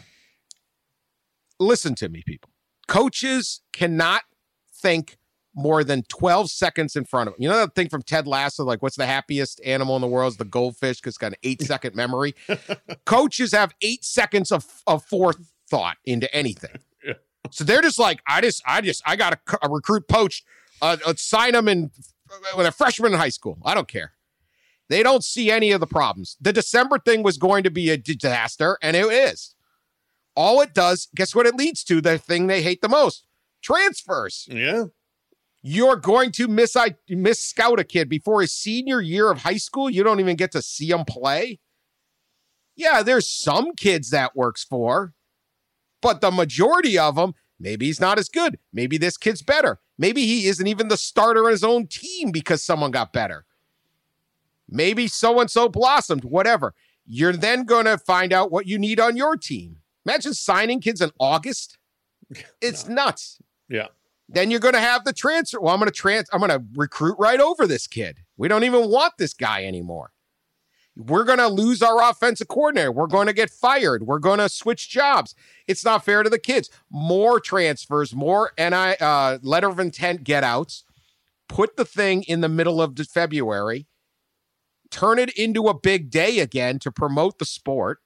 listen to me, people. Coaches cannot think more than twelve seconds in front of them. You know that thing from Ted Lasso, like what's the happiest animal in the world is the goldfish because it's got an eight second memory. Coaches have eight seconds of, of forethought into anything. Yeah. So they're just like, I just, I just, I got a, a recruit poached, uh, uh, sign them in with a freshman in high school. I don't care. They don't see any of the problems. The December thing was going to be a disaster, and it is. All it does, guess what it leads to? The thing they hate the most. Transfers. Yeah. You're going to miss, I, miss scout a kid before his senior year of high school. You don't even get to see him play. Yeah, there's some kids that works for, but the majority of them, maybe he's not as good. Maybe this kid's better. Maybe he isn't even the starter on his own team because someone got better. Maybe so-and-so blossomed, whatever. You're then going to find out what you need on your team. Imagine signing kids in August. It's no. nuts. Yeah. Then you're going to have the transfer. Well, I'm going to trans. I'm going to recruit right over this kid. We don't even want this guy anymore. We're going to lose our offensive coordinator. We're going to get fired. We're going to switch jobs. It's not fair to the kids. More transfers, more N I uh, letter of intent get outs. Put the thing in the middle of February. Turn it into a big day again to promote the sport.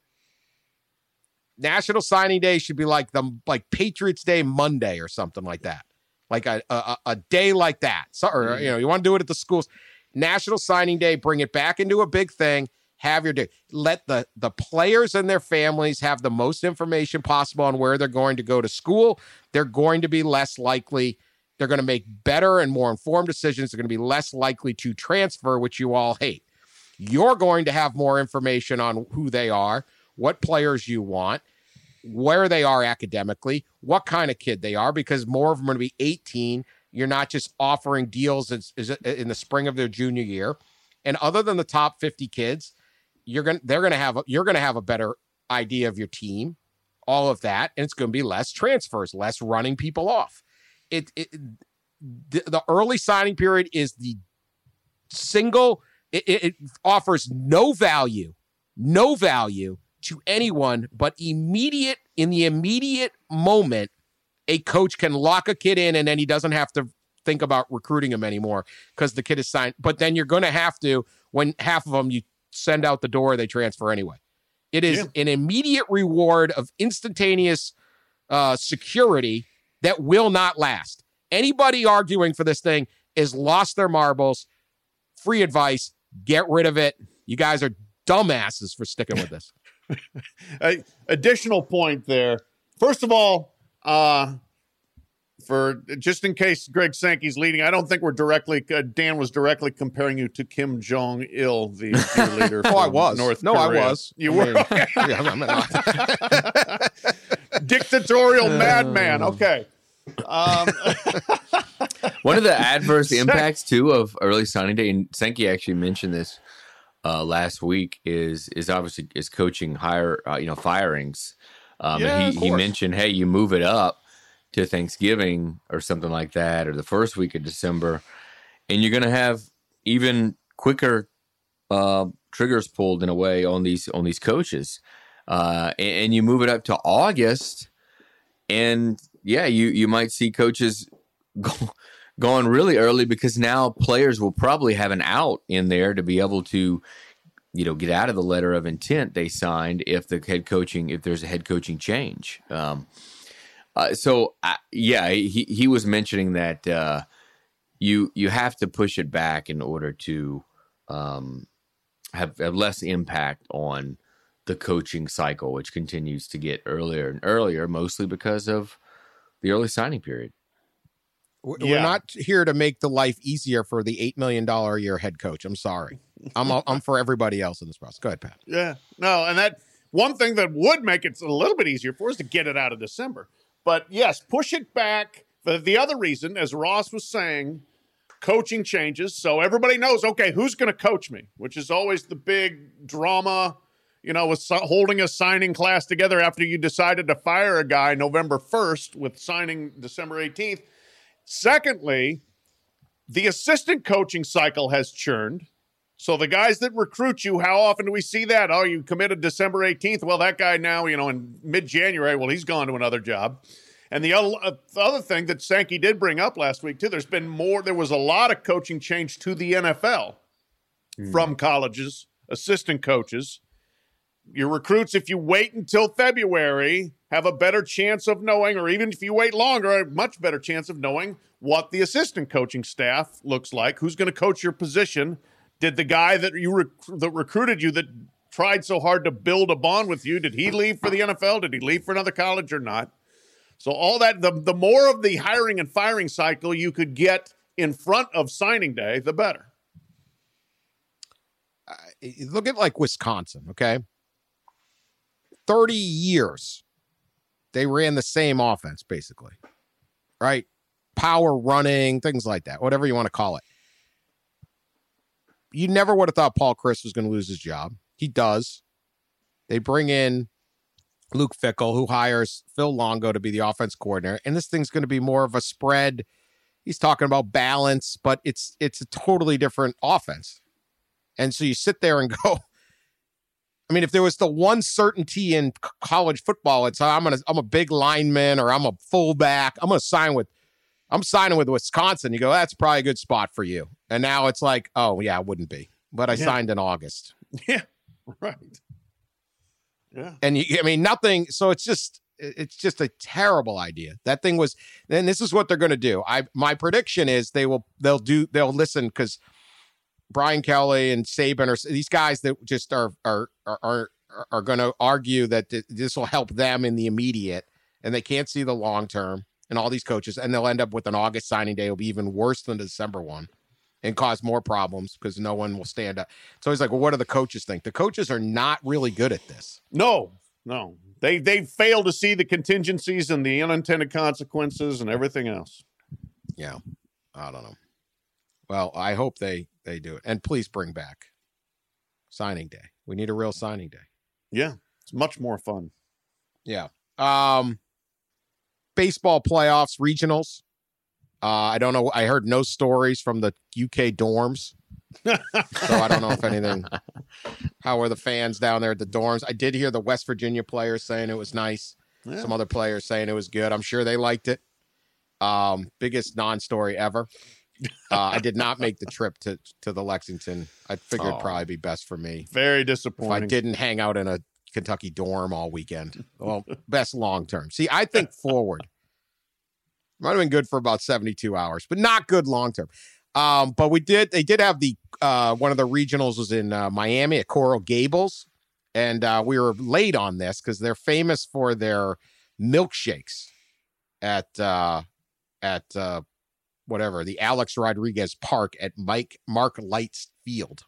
National Signing Day should be like the like Patriots Day Monday or something like that. Like a a, a day like that. So, or, mm-hmm. you know, you want to do it at the schools. National Signing Day, bring it back into a big thing. Have your day. Let the, the players and their families have the most information possible on where they're going to go to school. They're going to be less likely. They're going to make better and more informed decisions. They're going to be less likely to transfer, which you all hate. You're going to have more information on who they are, what players you want, where they are academically, what kind of kid they are, because more of them are going to be eighteen. You're not just offering deals in the spring of their junior year. And other than the top fifty kids, you're going they're going to have you're going to have a better idea of your team, all of that, and it's going to be less transfers, less running people off. It, it the, the early signing period is the single it, it offers no value, no value to anyone, but immediate in the immediate moment, a coach can lock a kid in and then he doesn't have to think about recruiting him anymore because the kid is signed. But then you're going to have to, when half of them you send out the door, they transfer anyway. It is yeah. an immediate reward of instantaneous uh, security that will not last. Anybody arguing for this thing is lost their marbles. Free advice, get rid of it. You guys are dumbasses for sticking with this. A, additional point there. First of all, uh, for just in case Greg Sankey's leading, I don't think we're directly. Uh, Dan was directly comparing you to Kim Jong Il, the leader. Oh, I was. North no, Korea. I was. You I were mean, yeah, I'm not. Dictatorial madman. Okay. Um, One of the adverse impacts too of early signing day, and Sankey actually mentioned this uh, last week, is is obviously is coaching hire uh, you know firings. Um, yeah, and he, he mentioned, hey, you move it up to Thanksgiving or something like that, or the first week of December, and you're going to have even quicker uh, triggers pulled in a way on these on these coaches, uh, and, and you move it up to August, and yeah, you you might see coaches go, going really early because now players will probably have an out in there to be able to, you know, get out of the letter of intent they signed if the head coaching, if there's a head coaching change. Um, uh, so uh, yeah, he, he was mentioning that uh, you, you have to push it back in order to um, have, have less impact on the coaching cycle, which continues to get earlier and earlier, mostly because of the early signing period. We're Yeah. not here to make the life easier for the eight million dollars a year head coach. I'm sorry. I'm I'm for everybody else in this process. Go ahead, Pat. Yeah, no, and that one thing that would make it a little bit easier for us to get it out of December. But yes, push it back. But the other reason, as Ross was saying, coaching changes. So everybody knows, okay, who's going to coach me, which is always the big drama, you know, with holding a signing class together after you decided to fire a guy November first with signing December eighteenth. Secondly, the assistant coaching cycle has churned. So the guys that recruit you, how often do we see that? Oh, you committed December eighteenth. Well, that guy now, you know, in mid-January, well, he's gone to another job. And the other, uh, the other thing that Sankey did bring up last week, too, there's been more, there was a lot of coaching change to the N F L mm. from colleges, assistant coaches. Your recruits, if you wait until February, have a better chance of knowing, or even if you wait longer, a much better chance of knowing what the assistant coaching staff looks like, who's going to coach your position. Did the guy that you rec- that recruited you, that tried so hard to build a bond with you, did he leave for the N F L? Did he leave for another college or not? So all that, the, the more of the hiring and firing cycle you could get in front of signing day, the better. Uh, look at like Wisconsin, okay? thirty years, they ran the same offense, basically, right? Power running, things like that, whatever you want to call it. You never would have thought Paul Chryst was going to lose his job. He does. They bring in Luke Fickell, who hires Phil Longo to be the offense coordinator, and this thing's going to be more of a spread. He's talking about balance, but it's it's a totally different offense. And so you sit there and go, I mean, if there was the one certainty in college football, it's I'm gonna I'm a big lineman or I'm a fullback. I'm gonna sign with I'm signing with Wisconsin. You go, that's probably a good spot for you. And now it's like, oh yeah, it wouldn't be. But I yeah. signed in August. Yeah, right. Yeah. And you, I mean, nothing. So it's just, it's just a terrible idea. That thing was, and this is what they're going to do. I, my prediction is they will, they'll do, they'll listen because Brian Kelly and Saban are these guys that just are, are, are, are, are going to argue that th- this will help them in the immediate and they can't see the long term and all these coaches. And they'll end up with an August signing day. It'll be even worse than the December one and cause more problems because no one will stand up. So he's like, well, what do the coaches think? The coaches are not really good at this. No, no. They they fail to see the contingencies and the unintended consequences and everything else. Yeah. I don't know. Well, I hope they, they do it. And please bring back signing day. We need a real signing day. Yeah. It's much more fun. Yeah. Um, baseball playoffs, regionals. Uh, I don't know. I heard no stories from the U K dorms. So I don't know if anything. How are the fans down there at the dorms? I did hear the West Virginia players saying it was nice. Yeah. Some other players saying it was good. I'm sure they liked it. Um, biggest non-story ever. Uh, I did not make the trip to, to the Lexington. I figured oh, it'd probably be best for me. Very disappointing. If I didn't hang out in a Kentucky dorm all weekend. Well, best long term. See, I think forward. Might have been good for about seventy-two hours, but not good long term. Um, but we did, they did have the, uh, one of the regionals was in uh, Miami at Coral Gables. And uh, we were late on this because they're famous for their milkshakes at, uh, at uh, whatever, the Alex Rodriguez Park at Mike Mark Lights Field.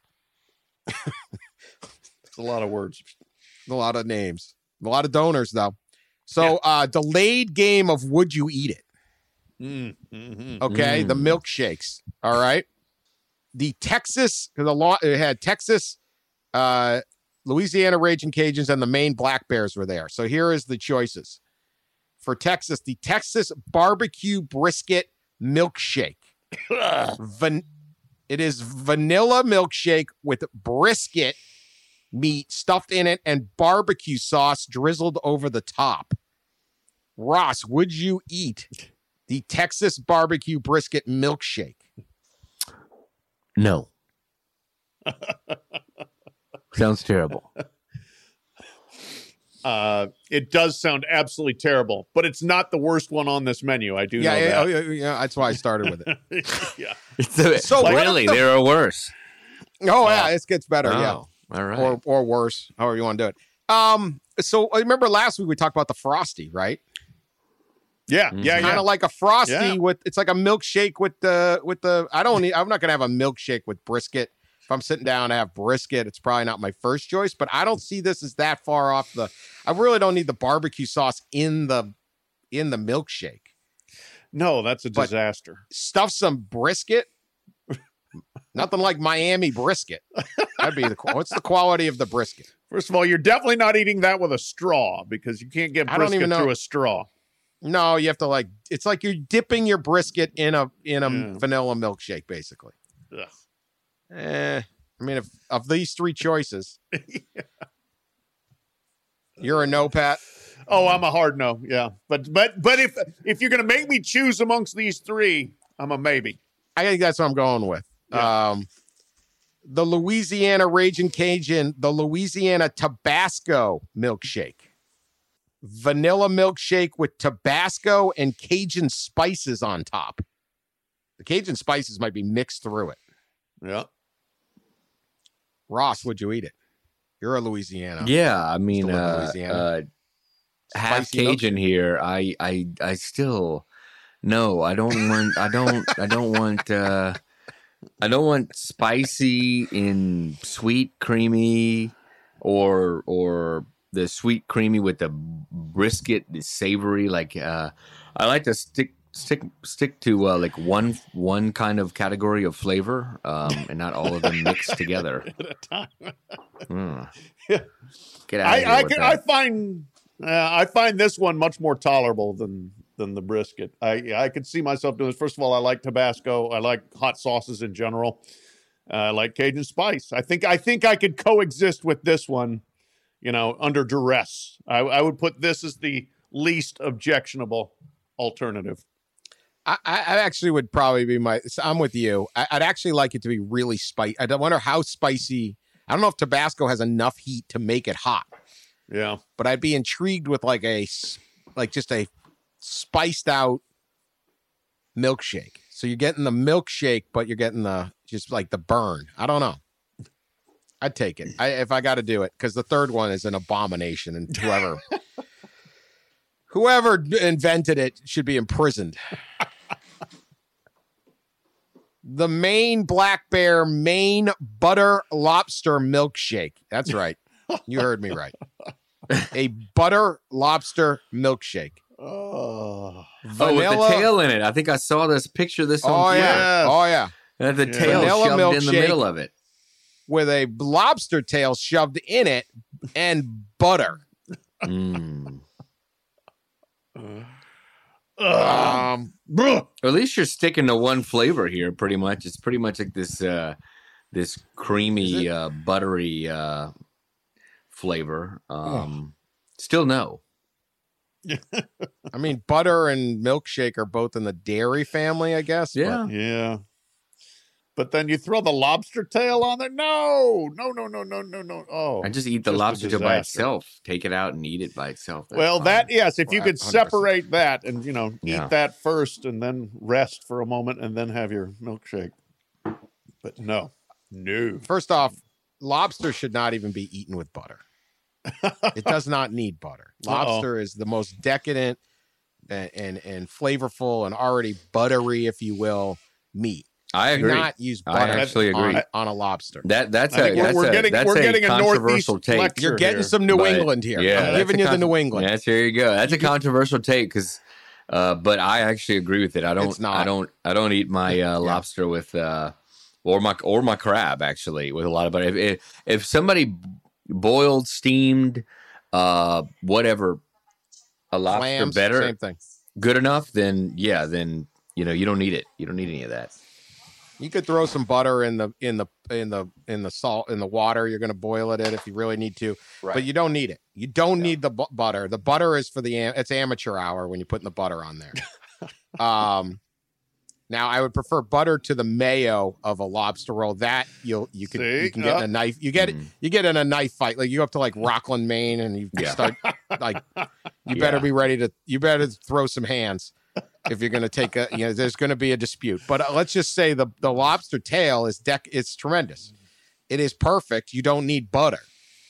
It's a lot of words. A lot of names. A lot of donors, though. So, yeah. uh, delayed game of Would You Eat It? Mm, mm-hmm. Okay, mm. the milkshakes. All right, the Texas, because the law it had Texas, uh, Louisiana Raging Cajuns, and the Maine Black Bears were there. So here is the choices for Texas: the Texas barbecue brisket milkshake. Van- it is vanilla milkshake with brisket meat stuffed in it and barbecue sauce drizzled over the top. Ross, would you eat the Texas barbecue brisket milkshake? No. Sounds terrible. Uh, it does sound absolutely terrible, but it's not the worst one on this menu. I do yeah, know yeah, that. Oh, yeah, yeah, that's why I started with it. Yeah. So, so really, the, there are worse. Oh, yeah, this gets better. Oh, yeah. All right. Or, or worse, however you want to do it. Um, so I remember last week we talked about the Frosty, right? Yeah, yeah, kind of yeah. like a Frosty yeah. with it's like a milkshake with the with the. I don't need. I'm not gonna have a milkshake with brisket. If I'm sitting down to have brisket, it's probably not my first choice. But I don't see this as that far off the. I really don't need the barbecue sauce in the in the milkshake. No, that's a But- disaster. Stuff some brisket. Nothing like Miami brisket. That'd be the. What's the quality of the brisket? First of all, you're definitely not eating that with a straw because you can't get I don't brisket even know- through a straw. No, you have to like. It's like you're dipping your brisket in a in a Yeah. vanilla milkshake, basically. Ugh. Eh, I mean, if of these three choices, you're a no, Pat. Oh, I'm a hard no. Yeah, but but but if if you're gonna make me choose amongst these three, I'm a maybe. I think that's what I'm going with. Yeah. Um, the Louisiana Raging Cajun, the Louisiana Tabasco milkshake, vanilla milkshake with Tabasco and Cajun spices on top. The Cajun spices might be mixed through it. Yeah. Ross, would you eat it? You're a Louisiana. Yeah, I mean, Still in uh, Louisiana. uh, half Spicy Cajun here. I, I, I still no. I don't want. I don't. I don't want. Uh, I don't want spicy in sweet, creamy, or or the sweet creamy with the brisket, the savory. Like uh, I like to stick stick stick to uh, like one one kind of category of flavor, um, and not all of them mixed together. At a time. Mm. Yeah. Get out of here I I, with can, that. I find uh, I find this one much more tolerable than than the brisket. I yeah, I could see myself doing this. First of all, I like Tabasco. I like hot sauces in general. Uh, I like Cajun spice. I think I think I could coexist with this one, you know, under duress. I, I would put this as the least objectionable alternative. I, I I actually would probably be my. so I'm with you. I, I'd actually like it to be really spicy. I don't wonder how spicy. I don't know if Tabasco has enough heat to make it hot, Yeah. but I'd be intrigued with like a s- like just a spiced out milkshake. So you're getting the milkshake, but you're getting the just like the burn. I don't know. I'd take it. I, if I got to do it, because the third one is an abomination, and whoever whoever invented it should be imprisoned. The Maine Black Bear Maine Butter Lobster Milkshake. That's right. You heard me right. A butter lobster milkshake. Oh. Oh, with the tail in it. I think I saw this picture of this on Oh Twitter. yeah. Yes. Oh yeah. It had the Yeah. tail Vanilla shoved in the milkshake. middle of it. With a lobster tail shoved in it and butter. Mm. Um, Bruh. Or at least you're sticking to one flavor here, pretty much. It's pretty much like this uh, this Is creamy, it? uh, buttery uh, flavor. Um, Still no. I mean, butter and milkshake are both in the dairy family, I guess. but- Yeah. Yeah. But then you throw the lobster tail on there. No, no, no, no, no, no, no. Oh, I just eat the just a lobster tail by disaster. itself. Take it out and eat it by itself. That's well, fine. that yes. If you Well, could one hundred percent. separate that and you know Yeah. eat that first and then rest for a moment and then have your milkshake. But no, no. First off, lobster should not even be eaten with butter. It does not need butter. Uh-oh. Lobster is the most decadent and, and and flavorful and already buttery, if you will, meat. I Do agree. not use I butter actually on, agree. on a lobster. That that's I a think we're- that's we're a getting- that's we're a getting a controversial Northeast take. lecture. You're getting here. some New But- England here. yeah, I'm that's giving a you the con- New England. Yes, there you go. That's a controversial take because, uh, but I actually agree with it. I don't. It's not. I don't. I don't eat my uh, lobster with, uh, or my or my crab actually with a lot of butter. If if, if somebody boiled, steamed, uh, whatever, a lobster Clams, better, same thing. good enough, then yeah, then you know you don't need it. You don't need any of that. You could throw some butter in the in the in the in the salt in the water. You're going to boil it in if you really need to, but you don't need it. You don't need the bu- butter. The butter is for the am- it's amateur hour when you're putting the butter on there. um, now I would prefer butter to the mayo of a lobster roll. That you'll you can See? you can get in Uh, a knife. You get it. Mm. You get in a knife fight. Like you go up to like Rockland, Maine, and you Yeah. start like you better Yeah. be ready to you better throw some hands. If you're going to take a, you know, there's going to be a dispute. But uh, let's just say the the lobster tail is dec, it's tremendous. It is perfect. You don't need butter.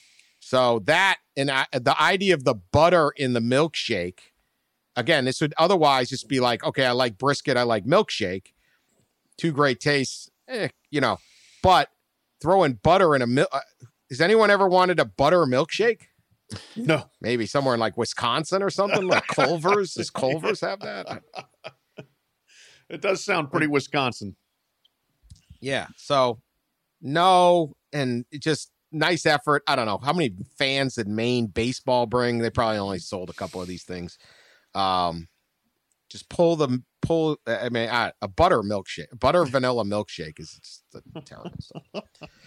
So that and I, the idea of the butter in the milkshake, again, this would otherwise just be like, okay, I like brisket, I like milkshake, two great tastes, eh, you know. But throwing butter in a milk, uh, has anyone ever wanted a butter milkshake? No. Maybe somewhere in like Wisconsin or something, like Culver's. Does Culver's have that? It does sound pretty Wisconsin. Yeah. So no, and it just nice effort. I don't know how many fans did Maine baseball bring. They probably only sold a couple of these things. Um, just pull them, pull. I mean, I, a butter milkshake, butter vanilla milkshake is just a terrible stuff.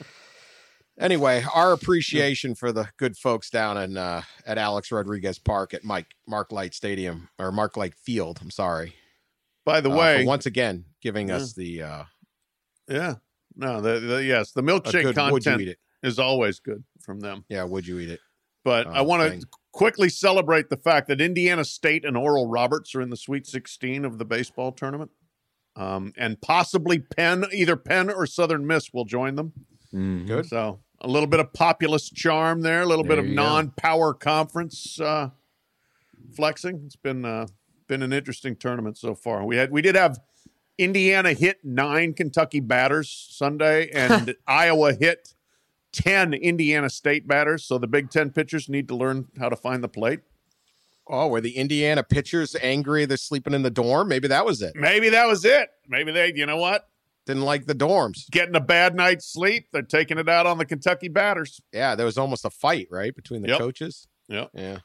Anyway, our appreciation for the good folks down in uh, at Alex Rodriguez Park at Mike Mark Light Stadium or Mark Light Field. I'm sorry. By the uh, way, once again giving yeah. us the uh, yeah, no, the, the yes, the milkshake good, content would you eat it? Is always good from them. Yeah, would you eat it? But Oh, I want thing. to quickly celebrate the fact that Indiana State and Oral Roberts are in the Sweet sixteen of the baseball tournament, um, and possibly Penn, either Penn or Southern Miss, will join them. Mhm. Good. So a little bit of populist charm there, a little There bit of you go. non-power conference uh, flexing. It's been uh, been an interesting tournament so far. We had we did have Indiana hit nine Kentucky batters Sunday, and Iowa hit ten Indiana State batters. So the Big Ten pitchers need to learn how to find the plate. Oh, were the Indiana pitchers angry they're sleeping in the dorm? Maybe that was it. Maybe that was it. Maybe they, you know what, Didn't like the dorms. getting a bad night's sleep. They're taking it out on the Kentucky batters. Yeah, there was almost a fight, right, between the Yep. coaches. Yep. Yeah.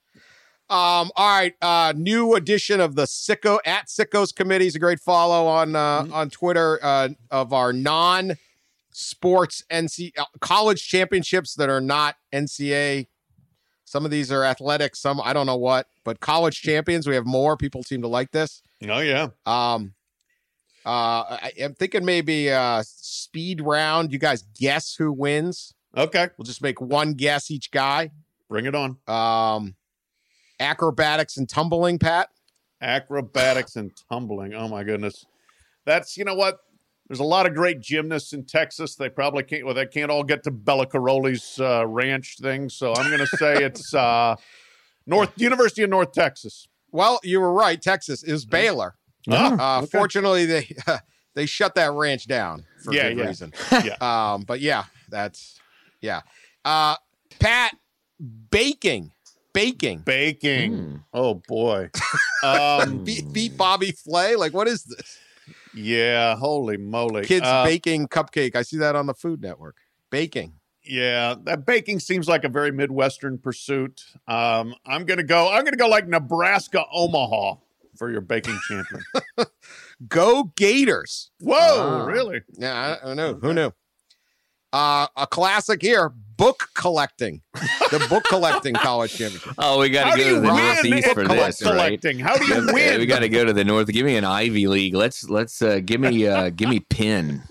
Um, all right. Uh, new edition of the Sicko at Sickos Committee is a great follow on uh, Mhm. on Twitter uh, of our non sports N C uh, college championships that are not N C A A. Some of these are athletic, some I don't know what, but college champions. We have more. People seem to like this. Oh yeah. Um, uh, I, I'm thinking maybe uh speed round. You guys guess who wins. Okay. We'll just make one guess each guy. Bring it on. Um, acrobatics and tumbling, Pat. Acrobatics and tumbling. Oh my goodness. That's, you know what? There's a lot of great gymnasts in Texas. They probably can't, well, they can't all get to Bella Caroli's uh, ranch thing. So I'm going to say it's uh, North University of North Texas. Well, you were right. Texas is Baylor. Ah, Uh, okay. Fortunately, they they shut that ranch down for Yeah, good yeah. reason. Yeah. Um, but yeah, that's yeah. Uh, Pat, baking, baking. Baking. Mm. Oh boy. Um, Beat, beat Bobby Flay. Like, what is this? yeah. Holy moly. Kids Uh, baking cupcake. I see that on the Food Network. Baking. Yeah, that baking seems like a very Midwestern pursuit. Um, I'm gonna go. I'm gonna go like Nebraska, Omaha for your baking champion. Go Gators. Whoa, Ah. really? Yeah, I, I know. Who knew? Uh, a classic here: book collecting. The book collecting college championship. Oh, we got How to do go you to the win Northeast at for collect- this, right? collecting? How do you Yeah, win? we got to go to the North. Give me an Ivy League. Let's let's uh, give me uh, give me Penn.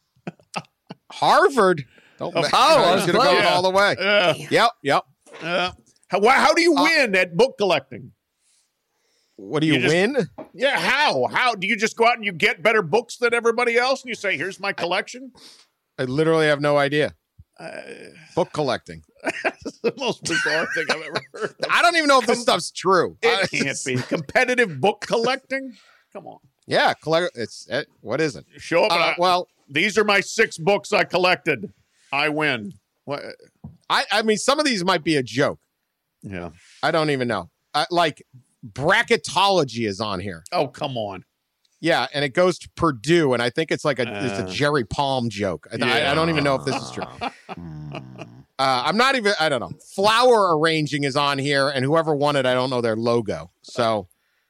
Harvard. Don't Oh, oh, I I was was going to go close. all the way. Yeah. Yep, yep. Uh, how, why- how do you Uh, win at book collecting? What do you, You just- win? Yeah, how? How do you just go out and you get better books than everybody else, and you say, "Here's my collection"? I literally have no idea. Uh, Book collecting. that's the most bizarre thing I've ever heard. of. I don't even know if this stuff's true. Uh, It can't be competitive book collecting. Come on, Yeah, collect. It's it, what is it? show up. and Uh, I- well, these are my six books I collected. I win. What? I I mean, some of these might be a joke. Yeah. I don't even know. Uh, like bracketology is on here. Oh, come on. Yeah, and it goes to Purdue, and I think it's like a it's a Uh, Jerry Palm joke. I, I, I don't even know if this is true. Mm. Uh, I'm not even. I don't know. Flower arranging is on here, and whoever won it, I don't know their logo. So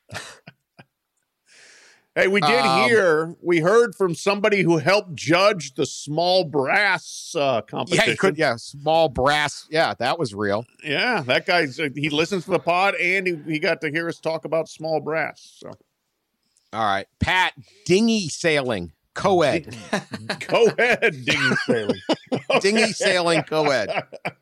Hey, we did Um, hear, we heard from somebody who helped judge the small brass uh, yeah, competition. you could. Yeah, small brass. Yeah, that was real. Yeah, that guy's, uh, he listens to the pod and he, he got to hear us talk about small brass. So All right, Pat, dinghy sailing, co-ed, go ahead, dinghy sailing. dinghy sailing, co-ed.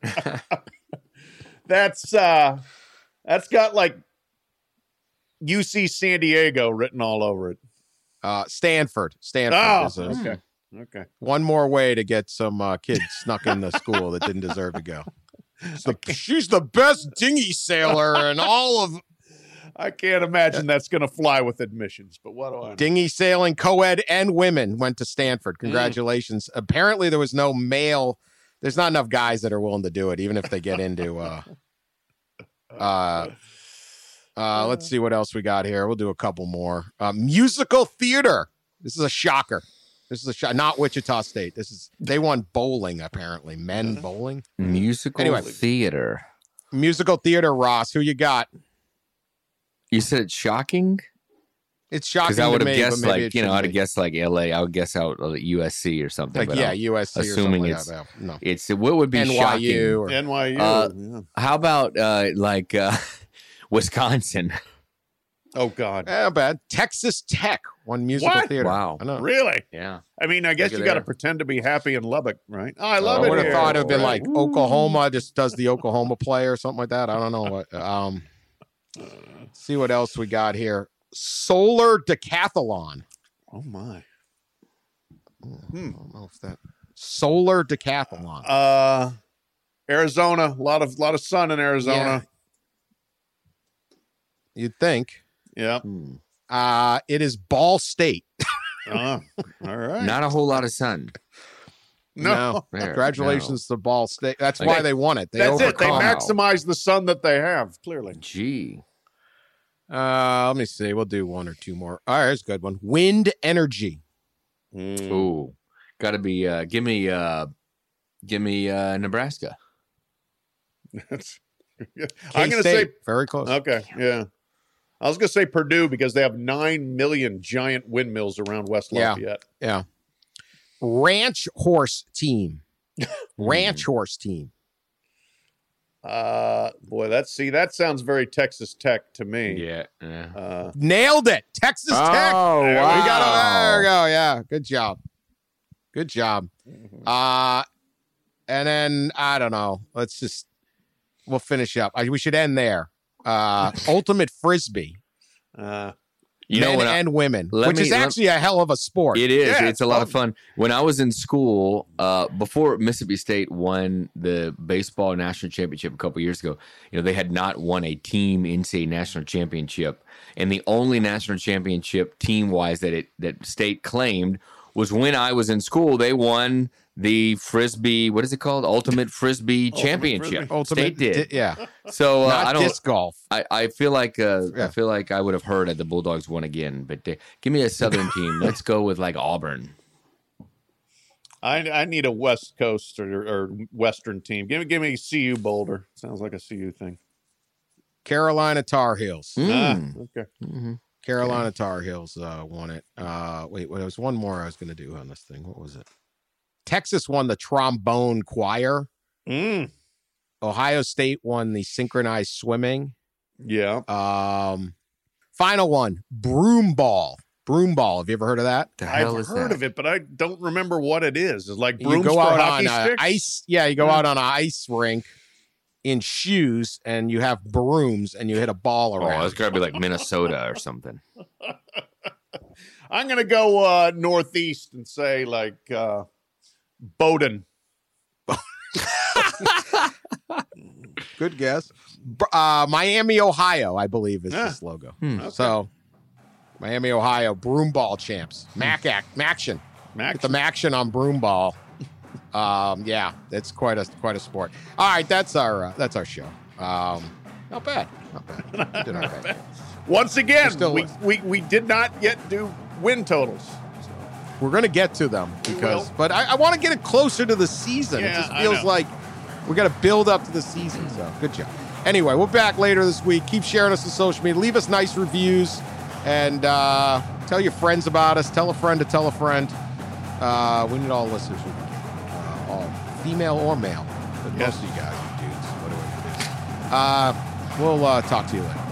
That's, uh, that's got like U C San Diego written all over it. Uh, Stanford, Stanford. Oh, is a- okay. Okay. One more way to get some uh, kids snuck into school that didn't deserve to go. She's the, she's the best dinghy sailor in all of I can't imagine that's going to fly with admissions, but what do I know? dinghy sailing, co-ed, and women went to Stanford. Congratulations. Apparently, there was no male. There's not enough guys that are willing to do it, even if they get into uh, uh, Uh, let's see what else we got here. We'll do a couple more. Uh, musical theater. This is a shocker. This is a shot. Not Wichita State. This is they won bowling apparently. Men bowling. Musical Anyway. theater. Musical theater. Ross, who you got? You said it's shocking? It's shocking Because I would to have me, guessed but maybe like, it you know, shouldn't I'd have be. guessed like L A. I would guess out like U S C or something. Like but yeah, I'm U S C. assuming or it's something like that. No. it's what would be N Y shocking? U. Or, N Y U. Uh, yeah. How about uh, like uh, Wisconsin? Oh God. eh, bad. Texas Tech won musical What? theater. Wow. I know. Really? Yeah. I mean, I guess Look at you got to there. pretend to be happy in Lubbock, right? Oh, I love Oh, I it would have here. thought it would have been Right. like Oklahoma just does the Oklahoma play or something like that. I don't know what. Um, see what else we got here. Solar decathlon. Oh my. I Hmm. don't know if that solar decathlon. Uh, Arizona. A lot of lot of sun in Arizona. You'd think. Yeah. Hmm. Uh, it is Ball State. Uh, all right. Not a whole lot of sun. no. There, Congratulations to Ball State. That's Like- why they won it. They That's it. They overcome. maximize the sun that they have. Clearly. no. Gee. Uh, let me see. We'll do one or two more. All right, here's a good one. Wind energy. Mm. Ooh. Got to be. Uh, give me. Uh, give me uh, Nebraska. That's- I'm going to K-State. say Very close. okay. Yeah. I was going to say Purdue because they have nine million giant windmills around West Yeah. Lafayette. Yeah. Ranch horse team. Ranch horse team. Uh, boy, that's see, that sounds very Texas Tech to me. Yeah. yeah. Uh, Nailed it. Texas Tech. Oh, There we wow. We got it. There we go. Yeah. Good job. Good job. Uh, and then I don't know. Let's just we'll finish up. I, we should end there. Uh, ultimate frisbee, uh, You know men when I, and women, let which me- is let- actually a hell of a sport. it is. Yeah, it's it's a lot of fun. When I was in school, uh, before Mississippi State won the baseball national championship a couple years ago, you know they had not won a team N C double A national championship, and the only national championship team wise that it that state claimed was when I was in school. They won the frisbee. What is it called? Ultimate frisbee championship. Frisbee. Ultimate, State did. di- yeah, So uh, not I don't. disc golf. I, I feel like uh, Yeah. I feel like I would have heard that the Bulldogs won again, but uh, give me a Southern team. Let's go with like Auburn. I I need a West Coast or, or Western team. Give me give me C U Boulder. Sounds like a C U thing. Carolina Tar Heels. Mm. Ah, okay. Mm-hmm. Carolina Tar Heels uh, won it. Uh, wait, well, there was one more I was going to do on this thing. What was it? Texas won the trombone choir. Mm, Ohio State won the synchronized swimming. yeah. Um, final one, broom ball. Broom ball. Have you ever heard of that? The hell I've is heard that? of it, but I don't remember what it is. It's like You brooms go for out hockey on uh, sticks? ice. Yeah, you go Yeah. out on an ice rink in shoes, and you have brooms, and you hit a ball Oh, around. it's got to be like Minnesota or something. I'm going to go uh, northeast and say like uh, Bowdoin. Good guess. Br- Uh, Miami, Ohio, I believe is Yeah. this logo. Hmm. Okay. So, Miami, Ohio, broom ball champs. Mac act, Maction. Max. Get the Maction on broom ball. Um, yeah, it's quite a quite a sport. All right, that's our uh, that's our show. Um, not bad, not bad. We did all right. Once again, We're still- we, we, we did not yet do win totals. We're gonna get to them because, will. but I, I want to get it closer to the season. Yeah, it just I feels know. like we got to build up to the season. So good job. Anyway, we're back later this week. Keep sharing us on social media. Leave us nice reviews and uh, tell your friends about us. Tell a friend to tell a friend. Uh, we need all listeners, we can get, uh, all female or male. But Yes. most of you guys are dudes. What do we do? Uh, we'll uh, talk to you later.